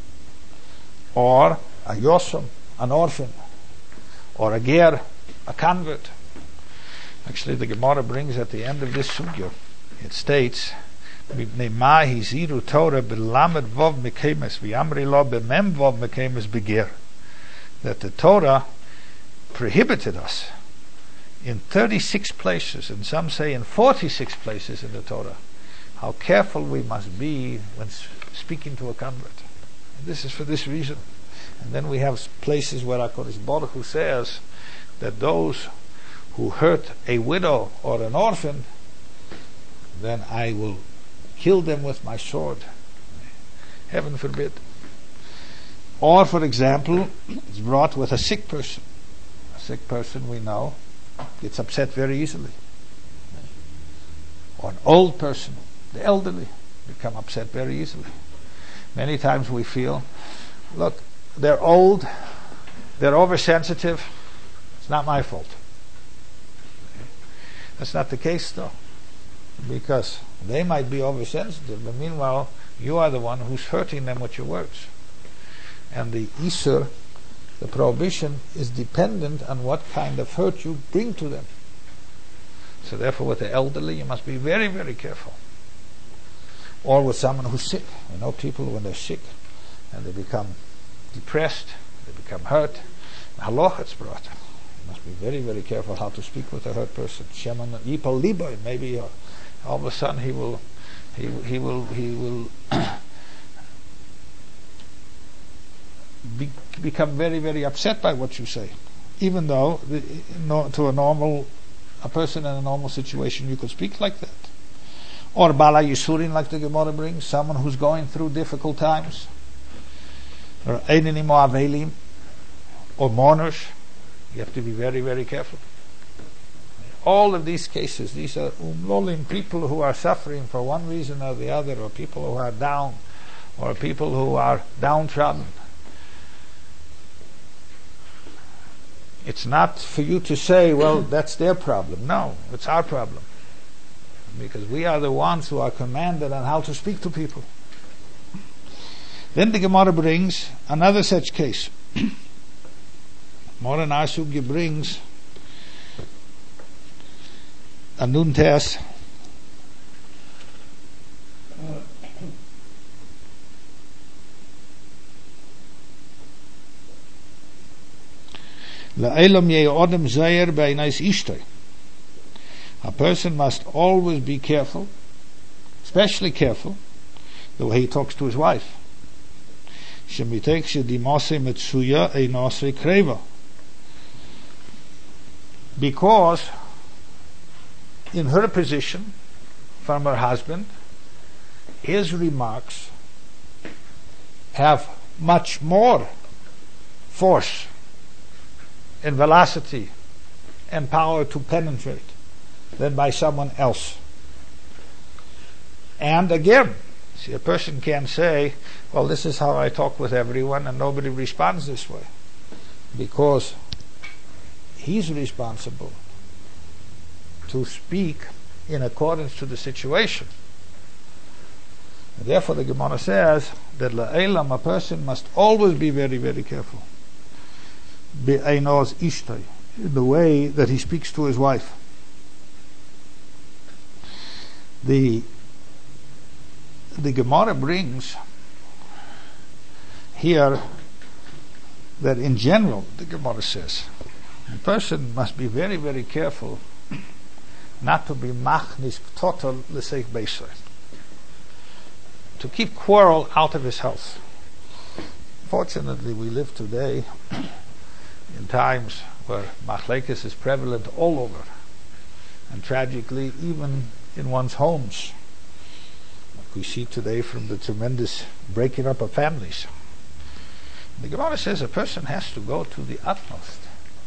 Or a yosem, an orphan, or a ger, a convert. Actually, the Gemara brings at the end of this sugya, it states, "Mahi ziru Torah belamed vov mekemes v'amri lo b'mem vov mekemes beger," that the Torah prohibited us in 36 places, and some say in 46 places in the Torah, how careful we must be when speaking to a convert. And this is for this reason. And then we have places where HaKadosh Baruch Hu says that those who hurt a widow or an orphan, then I will kill them with my sword. Heaven forbid. Or, for example, it's brought with a sick person. A sick person, we know, gets upset very easily. Or an old person, the elderly, become upset very easily. Many times we feel, look, they're old, they're oversensitive, it's not my fault. That's not the case, though, because they might be oversensitive, but meanwhile you are the one who's hurting them with your words. And the Isur, the prohibition, is dependent on what kind of hurt you bring to them. So therefore, with the elderly, you must be very, very careful. Or with someone who's sick. You know, people when they're sick and they become depressed, they become hurt, halacha it's brought. You must be very, very careful how to speak with a hurt person. Sheman yipal libo, maybe all of a sudden he will become very, very upset by what you say, even though to a person in a normal situation you could speak like that. Or bala yisurin, like the Gemara brings, someone who's going through difficult times, or eininim avelim, or mourners. You have to be very, very careful. All of these cases, these are umlolim, people who are suffering for one reason or the other, or people who are down, or people who are downtrodden. It's not for you to say, well, that's their problem. No, it's our problem. Because we are the ones who are commanded on how to speak to people. Then the Gemara brings another such case. Moran Asugya brings a Nuntes. A person must always be careful, especially careful, the way he talks to his wife. Because in her position from her husband, his remarks have much more force and velocity and power to penetrate than by someone else. And again, see, a person can say, well, this is how I talk with everyone and nobody responds this way. Because he's responsible to speak in accordance to the situation. And therefore the Gemara says that la'elam, a person must always be very, very careful. Be'einos ishtay, in the way that he speaks to his wife. The Gemara brings here that in general, the Gemara says, a person must be very, very careful not to be machnis total l'seich beisoy, to keep quarrel out of his house. Fortunately, we live today in times where machlekes is prevalent all over, and tragically even in one's homes. Like we see today from the tremendous breaking up of families. The Gemara says a person has to go to the utmost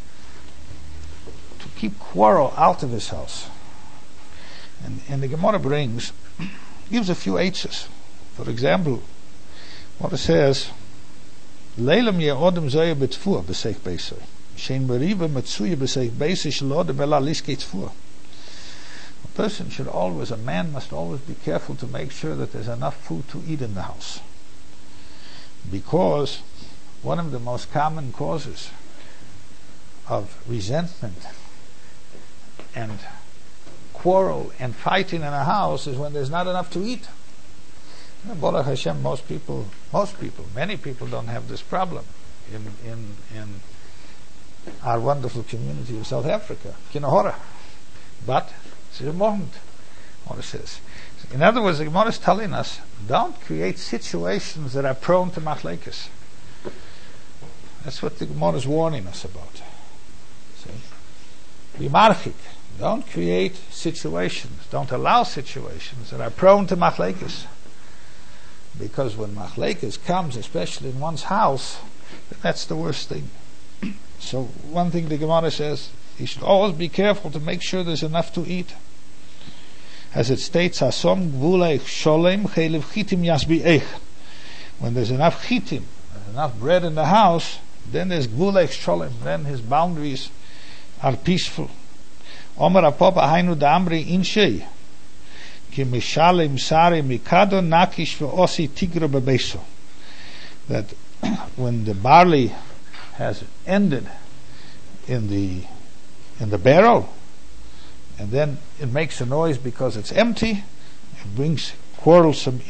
to keep quarrel out of his house. And the Gemara gives a few H's. For example, what it says, Leilam ye'odem zoye betfua b'seich beisoy, shein beriva metzuye b'seich beisoy shelodem ela liskei tfua. A person should always, a man must always be careful to make sure that there's enough food to eat in the house. Because one of the most common causes of resentment and quarrel and fighting in a house is when there's not enough to eat. Baruch Hashem, many people don't have this problem in our wonderful community of South Africa, Kinohora. But it's important what it says. In other words, the Gemara is telling us, don't create situations that are prone to machlekes. That's what the Gemara is warning us about. See? Be marchik. Don't create situations, don't allow situations that are prone to machlekes. Because when machlekes comes, especially in one's house, that's the worst thing. So one thing the Gemara says, you should always be careful to make sure there's enough to eat. As it states, Hasom gvulei sholem chelev chitim yasbi'ech. When there's enough chitim, there's enough bread in the house, then there's gvulei sholem, then his boundaries are peaceful. Omer apop ahainu da'amri inshei ki mishalim sari mikado nakish ve'osi tigro bebeso. That when the barley has ended in the barrel, and then it makes a noise because it's empty, it brings quarrelsomes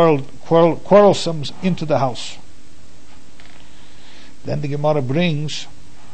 into the house. Then the Gemara brings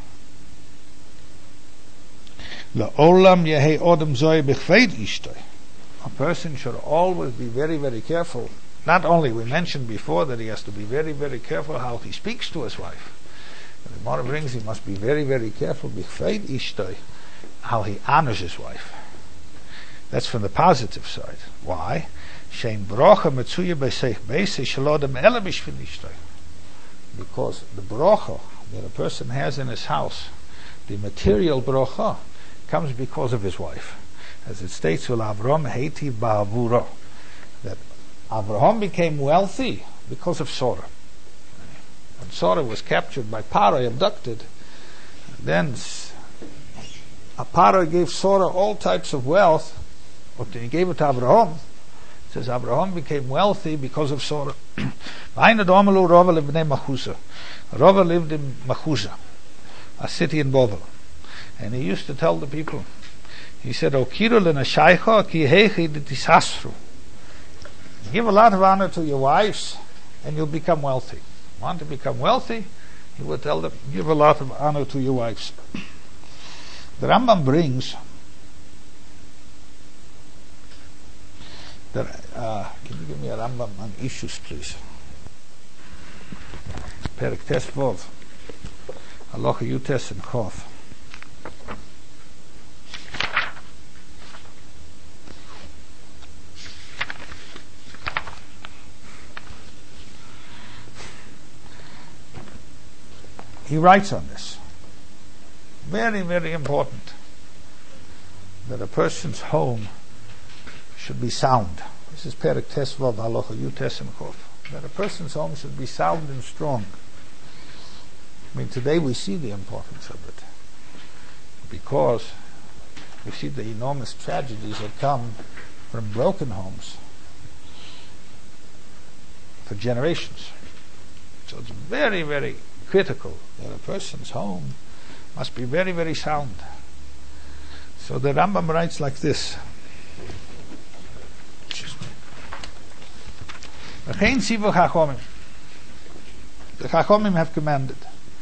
La'olam yehei odem zoy bechveid ishtoi. A person should always be very, very careful. Not only, we mentioned before that he has to be very, very careful how he speaks to his wife. The Gemara brings he must be very, very careful bechveid ishtoi, how he honors his wife. That's from the positive side. Why? Shein brocha metzuye b'seich beisei shelodem ele b'shvil ishtoi. Because the brocha that a person has in his house, the material brocha, comes because of his wife. As it states, Avram heitiv ba'avuro, that Avraham became wealthy because of Sarah. When Sarah was captured by Paro, abducted, then Paro gave Sarah all types of wealth, but he gave it to Avraham. It says Avraham became wealthy because of Sarah. Rava lived in Machuza, a city in Bovel. And he used to tell the people, he said, give a lot of honor to your wives and you'll become wealthy. Want to become wealthy? He would tell them, give a lot of honor to your wives. The Rambam brings that, can you give me a Rambam on issues, please? Perek Tes Vov, Halacha Yutes and Chof. he writes on this. Very, very important that a person's home should be sound. This is Perek Tesvav Halacha Yud Tesimchov. That a person's home should be sound and strong. I mean, today we see the importance of it because we see the enormous tragedies that come from broken homes for generations. So it's very, very critical that a person's home must be very, very sound. So the Rambam writes like this. The Chachomim have commanded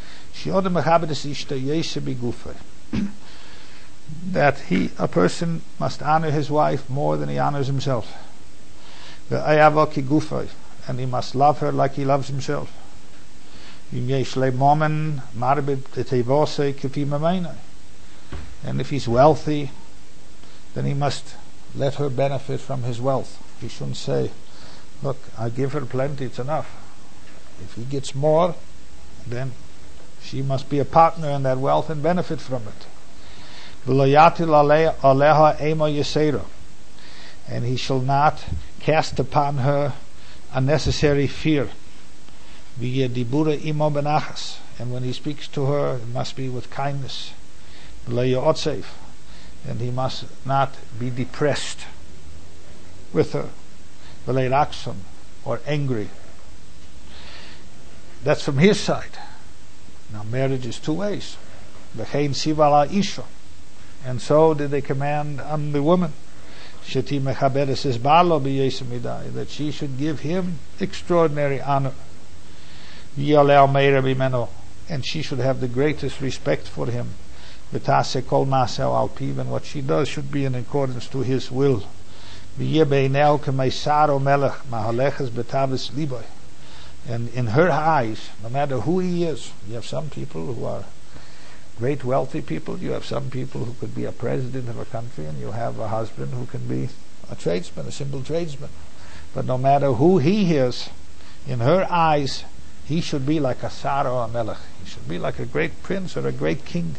that a person must honor his wife more than he honors himself. And he must love her like he loves himself. And if he's wealthy, then he must let her benefit from his wealth. He shouldn't say, look, I give her plenty, it's enough. If he gets more, then she must be a partner in that wealth and benefit from it. And he shall not cast upon her unnecessary fear. And when he speaks to her, it must be with kindness. And he must not be depressed with her, or angry. That's from his side. Now marriage is two ways. And so did they command on the woman that she should give him extraordinary honor, and she should have the greatest respect for him. And what she does should be in accordance to his will. And in her eyes, no matter who he is, you have some people who are great wealthy people, you have some people who could be a president of a country, and you have a husband who can be a tradesman, a simple tradesman. But no matter who he is, in her eyes, he should be like a Sar or a Melech. He should be like a great prince or a great king.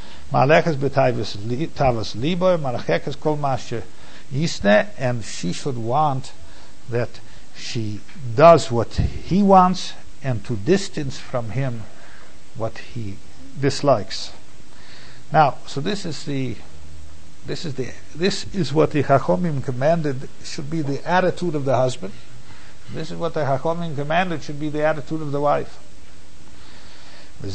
And she should want that she does what he wants and to distance from him what he dislikes. Now, so this is what the Chachomim commanded should be the attitude of the husband. This is what the Chachomim commanded should be the attitude of the wife. And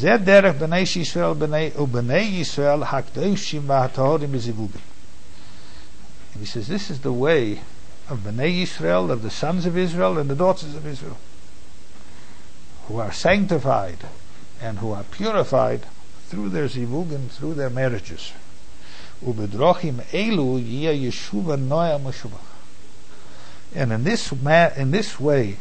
he says this is the way of Bnei Yisrael, of the sons of Israel and the daughters of Israel, who are sanctified and who are purified through their zivugim, through their marriages. And in this way,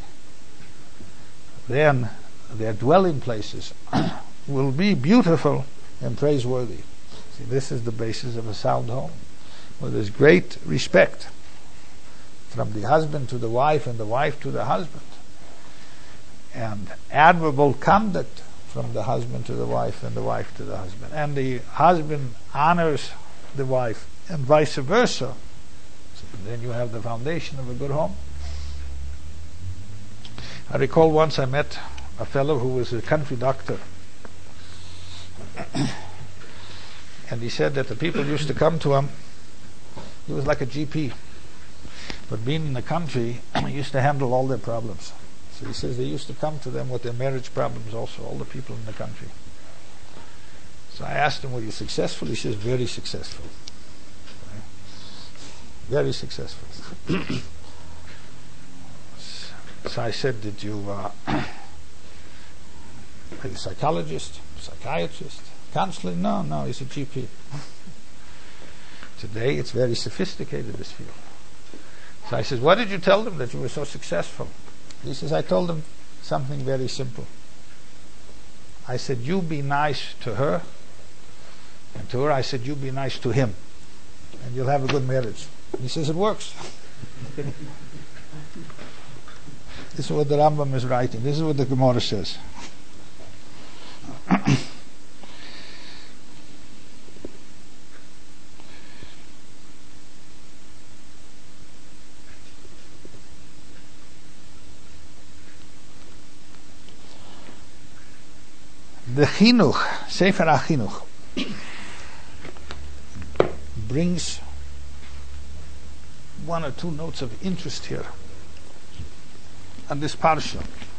then their dwelling places will be beautiful and praiseworthy. See, this is the basis of a sound home, where there's great respect from the husband to the wife and the wife to the husband, and admirable conduct from the husband to the wife and the wife to the husband, and the husband honors the wife and vice versa. So then you have the foundation of a good home. I recall once I met a fellow who was a country doctor, and he said that the people used to come to him. He was like a GP, but being in the country, he used to handle all their problems. So he says they used to come to them with their marriage problems also, all the people in the country. So I asked him, were you successful? He says, very successful. Very successful. So I said, are you a psychologist, psychiatrist, counselor? No, he's a GP. Today it's very sophisticated, this field. So I said, what did you tell them that you were so successful? He says, I told them something very simple. I said, you be nice to her, and to her I said, you be nice to him, and you'll have a good marriage. And he says, it works. This is what the Rambam is writing. This is what the Gemara says. The Chinuch, Sefer HaChinuch, brings one or two notes of interest here on this parsha.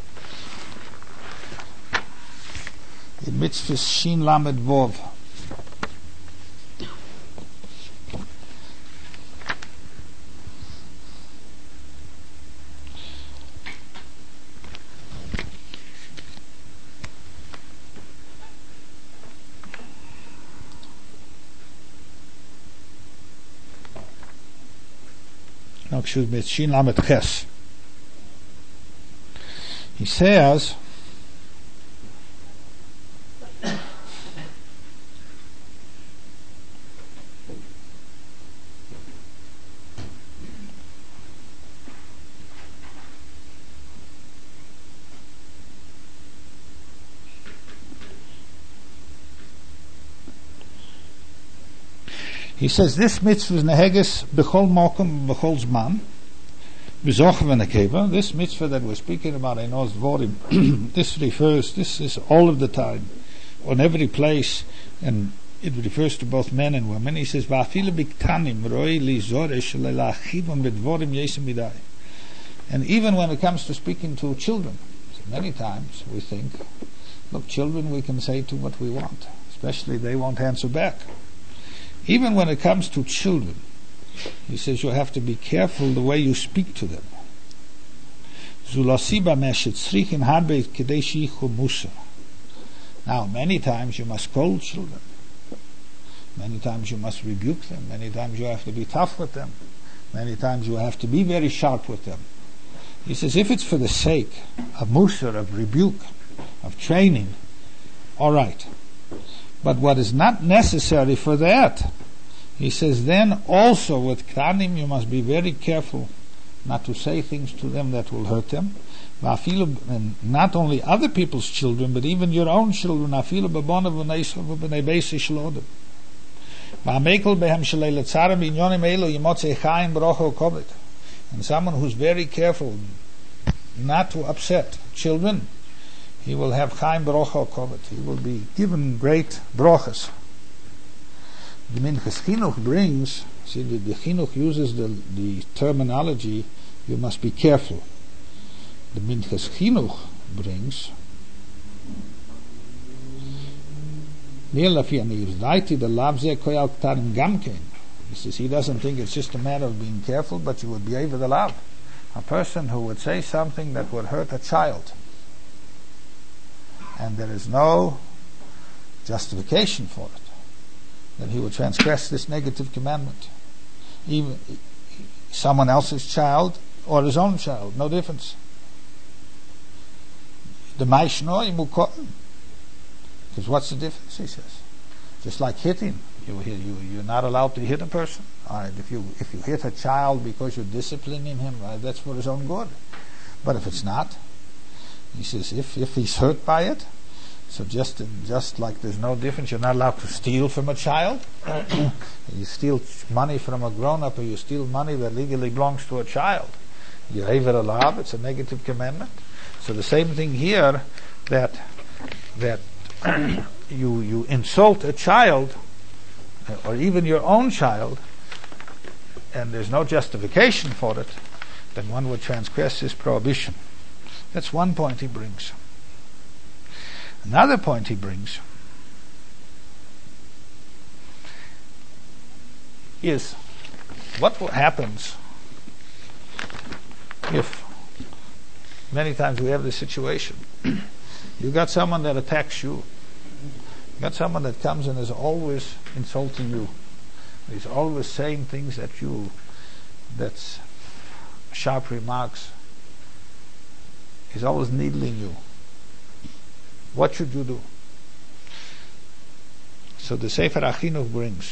In Mitzvah Shin Lamed Vov, no, excuse me, it's Shin Lamed Ches. He says, this mitzvah is neheges b'chol mokum b'chol zman b'zoch v'nekeva. This mitzvah that we're speaking about in Oz Dvorim, this is all of the time, on every place, and it refers to both men and women. He says, v'afilu b'ktanim roi li zoresh le'lachivim b'dvorim yesim midai. And even when it comes to speaking to children, so many times we think, look, children we can say to what we want, especially they won't answer back. Even when it comes to children, he says you have to be careful the way you speak to them. Now, many times you must scold children. Many times you must rebuke them. Many times you have to be tough with them. Many times you have to be very sharp with them. He says if it's for the sake of musar, of rebuke, of training, all right. But what is not necessary for that, he says, then also with Ktanim you must be very careful not to say things to them that will hurt them. And not only other people's children, but even your own children. And someone who's very careful not to upset children, he will have chaim brocha kovet. He will be given great brochas. The Minchas Chinuch brings, see, the Chinuch uses the terminology, you must be careful. The Minchas Chinuch brings, he says he doesn't think it's just a matter of being careful, but you would be able to love a person who would say something that would hurt a child, and there is no justification for it, then he would transgress this negative commandment. Even someone else's child or his own child, no difference. Because what's the difference, he says? Just like hitting, you're not allowed to hit a person. All right, if you hit a child because you're disciplining him, right, that's for his own good. But if it's not, he says if he's hurt by it, so just like there's no difference, you're not allowed to steal from a child. You steal money from a grown-up, or you steal money that legally belongs to a child, you're ever allowed. It's a negative commandment. So the same thing here, that you insult a child, or even your own child, and there's no justification for it, then one would transgress this prohibition. That's one point he brings. Another point he brings is what happens if, many times we have this situation, you got someone that attacks you, you got someone that comes and is always insulting you, he's always saying things that's sharp remarks, he's always needling you. What should you do? So the Sefer HaChinuch brings,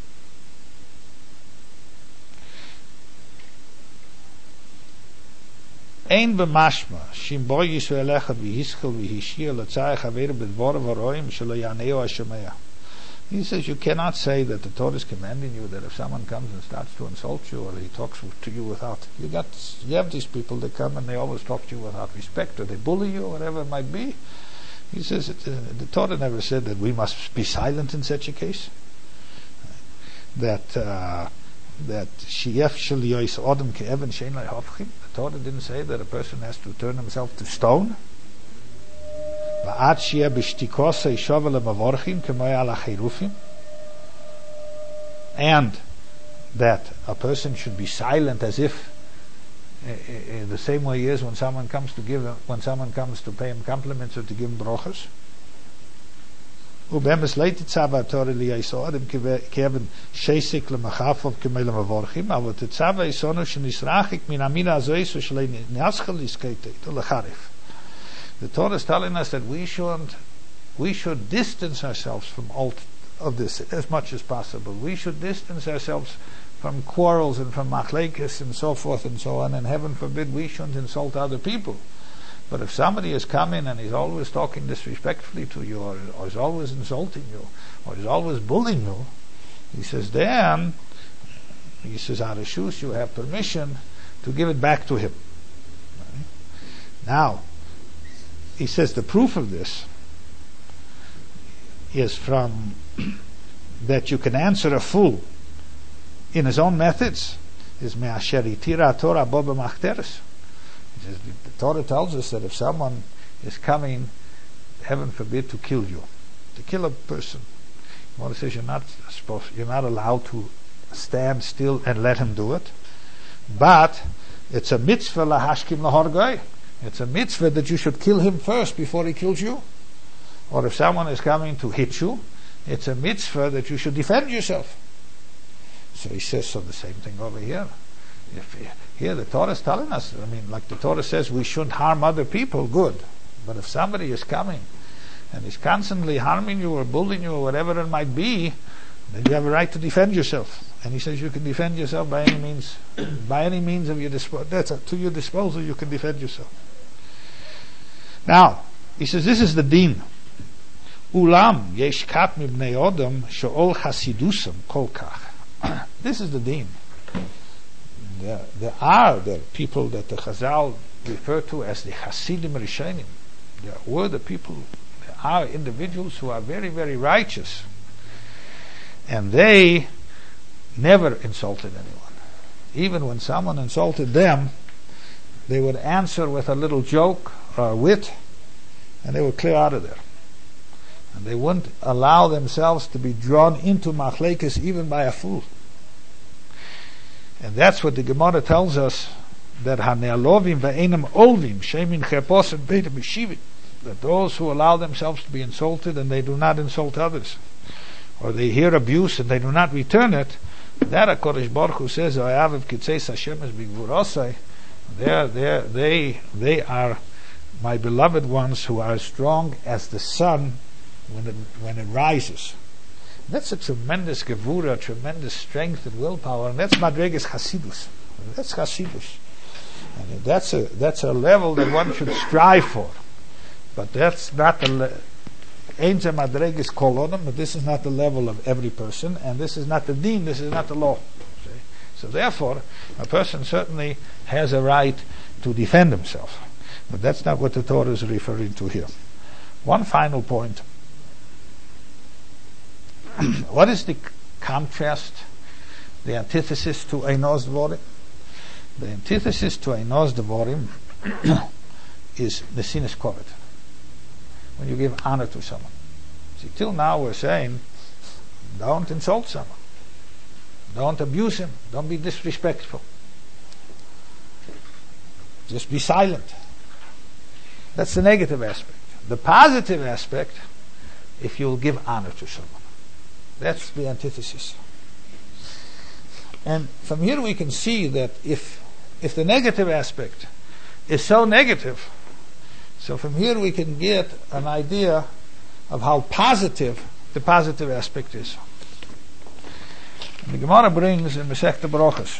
Ein b'mashma shim bo yishu elecha v'hischel v'hishir l'tzayach haver b'dvorav haroim shelo yaneu hashemea. He says you cannot say that the Torah is commanding you that if someone comes and starts to insult you, or he talks to you without, you have these people that come and they always talk to you without respect, or they bully you, or whatever it might be. He says the Torah never said that we must be silent in such a case. That Shief Shel Yois Odom Ke'even Shein Lo Hofchim. The Torah didn't say that a person has to turn himself to stone. Va'at Shia B'Shtikos Yishov Le'Mavorchim K'moy Al HaChirufim. And that a person should be silent as if the same way he is when someone comes to pay him compliments or to give him brochas. ובאמס תצווה התורה ליסוד כאבן שסק למחפוב כמי למבורכים, אבל תצווה יסונו שנסרחק מן המינה הזויסו של נסחל לסקייטת לחריף. The Torah is telling us that we should distance ourselves from all of this as much as possible. We should distance ourselves from quarrels and from machlekes and so forth and so on, and heaven forbid we shouldn't insult other people. But if somebody is coming and he's always talking disrespectfully to you, or is always insulting you, or is always bullying you, he says, Arishus, you have permission to give it back to him. Right? Now, he says the proof of this is from that you can answer a fool in his own methods, is me'asher itira Torah bo b'machteres. The Torah tells us that if someone is coming, heaven forbid, to kill you, to kill a person, the Torah says you're not allowed to stand still and let him do it. But it's a mitzvah lahashkim lahorgoi. It's a mitzvah that you should kill him first before he kills you. Or if someone is coming to hit you, it's a mitzvah that you should defend yourself. So he says, so the same thing over here. Here the Torah is telling us, like the Torah says we shouldn't harm other people, good. But if somebody is coming and is constantly harming you or bullying you or whatever it might be, then you have a right to defend yourself. And he says you can defend yourself by any means of your disposal. That's to your disposal, you can defend yourself. Now, he says this is the deen. Ulam yesh kat mibnei odom she'ol chasidusam kol kach. This is the deen. There are the people that the Chazal refer to as the Hasidim Rishonim. There were the people, there are individuals who are very, very righteous. And they never insulted anyone. Even when someone insulted them, they would answer with a little joke or a wit, and they would clear out of there. And they wouldn't allow themselves to be drawn into machlekes even by a fool. And that's what the Gemara tells us, that hanealovim ve'enam olvim shemin cherpos and beit mishivit, that those who allow themselves to be insulted and they do not insult others, or they hear abuse and they do not return it, that HaKadosh Baruch Hu says, Oyaviv kitzeis Hashem es b'gvurosai, they are my beloved ones who are as strong as the sun when it rises. That's a tremendous gevura, tremendous strength and willpower, and that's Madreges Hasidus. That's Hasidus, and that's a level that one should strive for. But that's not the Ein ze Madreges Kolodam. But this is not the level of every person, and this is not the deen. This is not the law. See? So therefore, a person certainly has a right to defend himself, but that's not what the Torah is referring to here. One final point. What is the contrast, the antithesis to Einos Dvorim? The antithesis to Einos Dvorim is Nesinas Koved. When you give honor to someone. See, till now we're saying, don't insult someone. Don't abuse him. Don't be disrespectful. Just be silent. That's the negative aspect. The positive aspect, if you'll give honor to someone. That's the antithesis. And from here we can see that if the negative aspect is so negative, so from here we can get an idea of how positive the positive aspect is. And the Gemara brings in Masechta Brochos,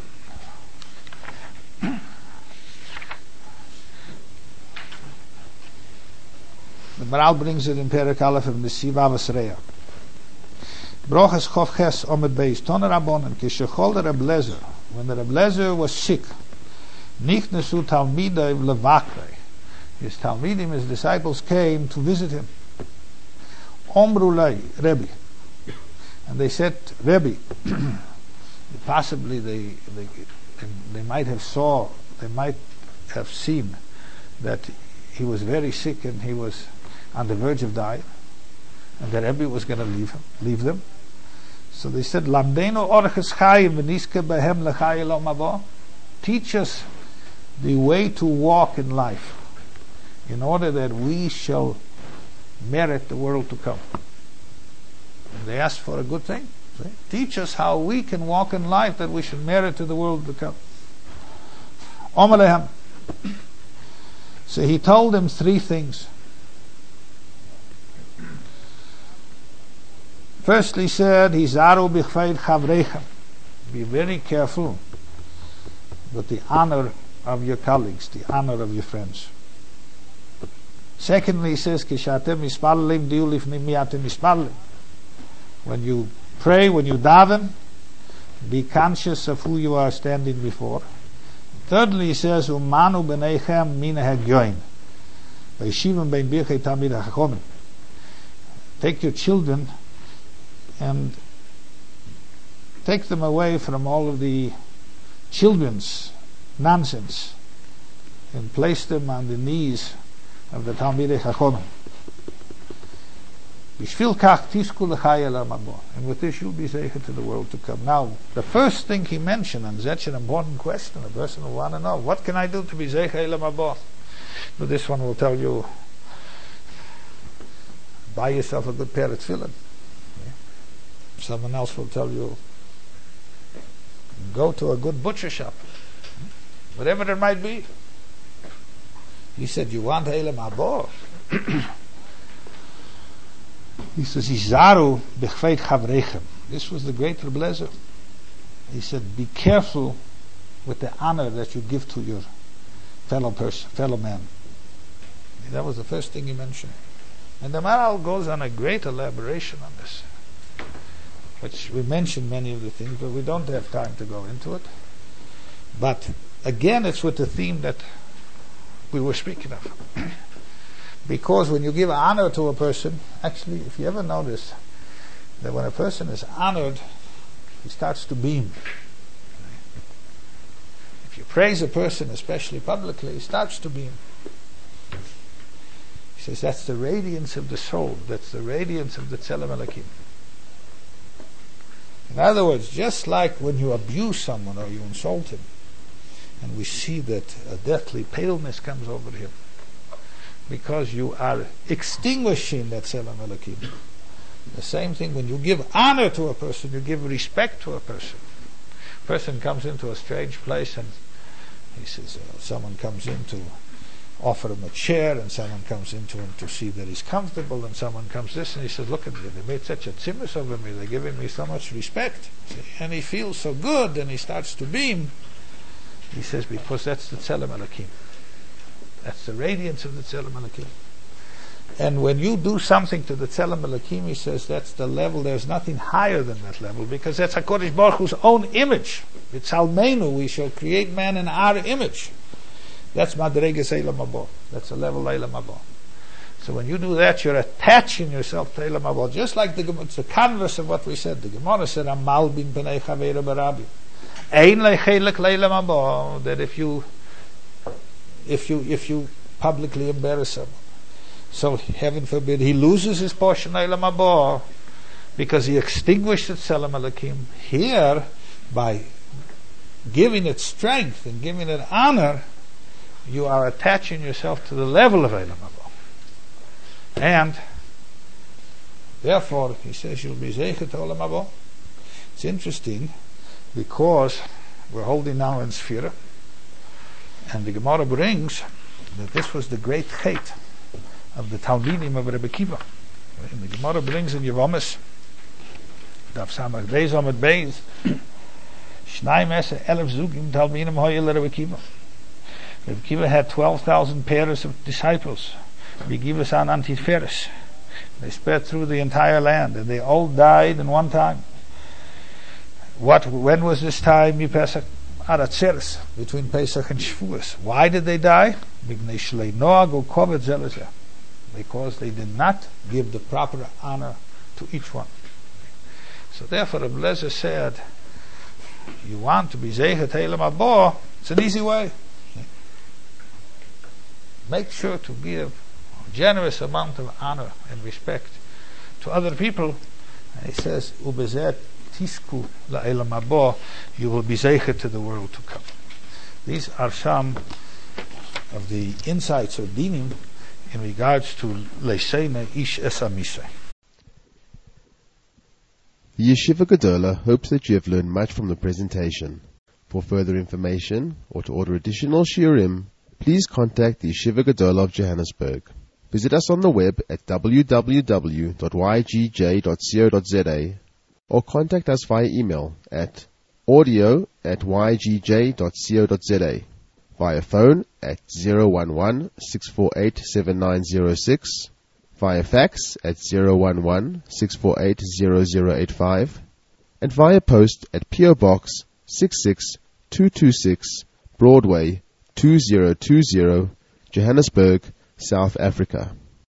the Maral brings it in Perek Aleph of Nesiva Vasreya. Brochas Chof Ches Omed Beis Toner Rabbonen Kishechol the Reb Lezer, when the Reb Lezer was sick, Nichnesu Talmidei Levakrei, his Talmidim, his disciples, came to visit him. Omru lei, Rebbe. And they said, Rebbe, possibly they might have seen that he was very sick and he was on the verge of dying, and the Rebbe was going to leave them. So they said, Lamdeno orches chayim v'niske behem l'chayil omavo. Teach us the way to walk in life, in order that we shall merit the world to come. And they asked for a good thing. See? Teach us how we can walk in life that we should merit to the world to come. Omalehem. So he told them three things. First he said, Hizaru bichveit chavrechem. Be very careful with the honor of your colleagues, the honor of your friends. Secondly, he says, Kishatem mispallim diu lifnim miatem mispallim. When you pray, when you daven, be conscious of who you are standing before. Thirdly, he says, Umanu b'neichem mina hagyoin. V'yishivim bein birchei tamid hachachomim. Take your children and take them away from all of the children's nonsense and place them on the knees of the Talmidei Chachomim. And with this you'll be zeicher to the world to come. Now, the first thing he mentioned, and that's an important question, a person will want to know, what can I do to be zeicher elam haba? But this one will tell you, buy yourself a good pair of tefillin. Someone else will tell you, go to a good butcher shop. Whatever it might be. He said, you want elam haba? He says, Izaru bechveit chavrechem. This was the great Rebbe Lezer. He said, be careful with the honor that you give to your fellow man. That was the first thing he mentioned. And the Maharal goes on a great elaboration on this, which we mentioned many of the things, but we don't have time to go into it. But again, it's with the theme that we were speaking of. Because when you give honor to a person, actually, if you ever notice that when a person is honored, he starts to beam. If you praise a person, especially publicly, he starts to beam. He says that's the radiance of the soul, that's the radiance of the Tzelem Elokim. In other words, just like when you abuse someone or you insult him, and we see that a deathly paleness comes over him, because you are extinguishing that Tzelem Elokim. The same thing, when you give honor to a person, you give respect to a person. A person comes into a strange place and he says, someone comes in to offer him a chair, and someone comes into him to see that he's comfortable, and someone comes this, and he says, look at me, they made such a tzimmus over me, they're giving me so much respect. See? And he feels so good, and he starts to beam. He says, because that's the Tzelem Elokim. That's the radiance of the Tzelem Elokim. And when you do something to the Tzelem Elokim, he says that's the level, there's nothing higher than that level, because that's HaKadosh Baruch Hu's own image. It's Almeinu, we shall create man in our image. That's Madreges Elam Haba. That's a level Elam Haba. So when you do that, you're attaching yourself to Elam Haba. Just like it's the converse of what we said. The Gemara said, Amal bin B'nei Chaveira Barabi. Ein lechelik le'elam haba. That if you publicly embarrass someone, so heaven forbid he loses his portion Elam haba, because he extinguished its Tzelem Elokim. Here, by giving it strength and giving it honor, you are attaching yourself to the level of Elam haba. And therefore, he says, you'll be zeicher to Elam haba. It's interesting, because we're holding now in Sfira, and the Gemara brings that this was the great chait of the Talmidim of Rebbe Kiva. And the Gemara brings in Yevomis, Daf Samach Beis Amud Beis, Shnai Mesa Elef Zugim Talmidim Hoyel Rebbe Kiva. Rebbe Kiva had 12,000 pairs of disciples. Begivas an Antiferes. They spread through the entire land, and they all died in one time. When was this time? Pesach Aratzeres, between Pesach and Shavuos. Why did they die? Because they did not give the proper honor to each one. So therefore, Reb Lezer said, you want to be Zeichet Eilam Haba, it's an easy way. Make sure to give a generous amount of honor and respect to other people. And he says, Ubezet Tisku La'Eilam Haba, you will be Zeichet to the world to come. These are some of the insights or dinim in regards to Leseine Ish Esamisei. The Yeshiva Gedola hopes that you have learned much from the presentation. For further information or to order additional shiurim, please contact the Yeshiva Gedola of Johannesburg. Visit us on the web at www.ygj.co.za or contact us via email at audio@ygj.co.za, via phone at 011-648-7906, via fax at 011-648-0085, and via post at P.O. Box 66226, Broadway 2020, Johannesburg, South Africa.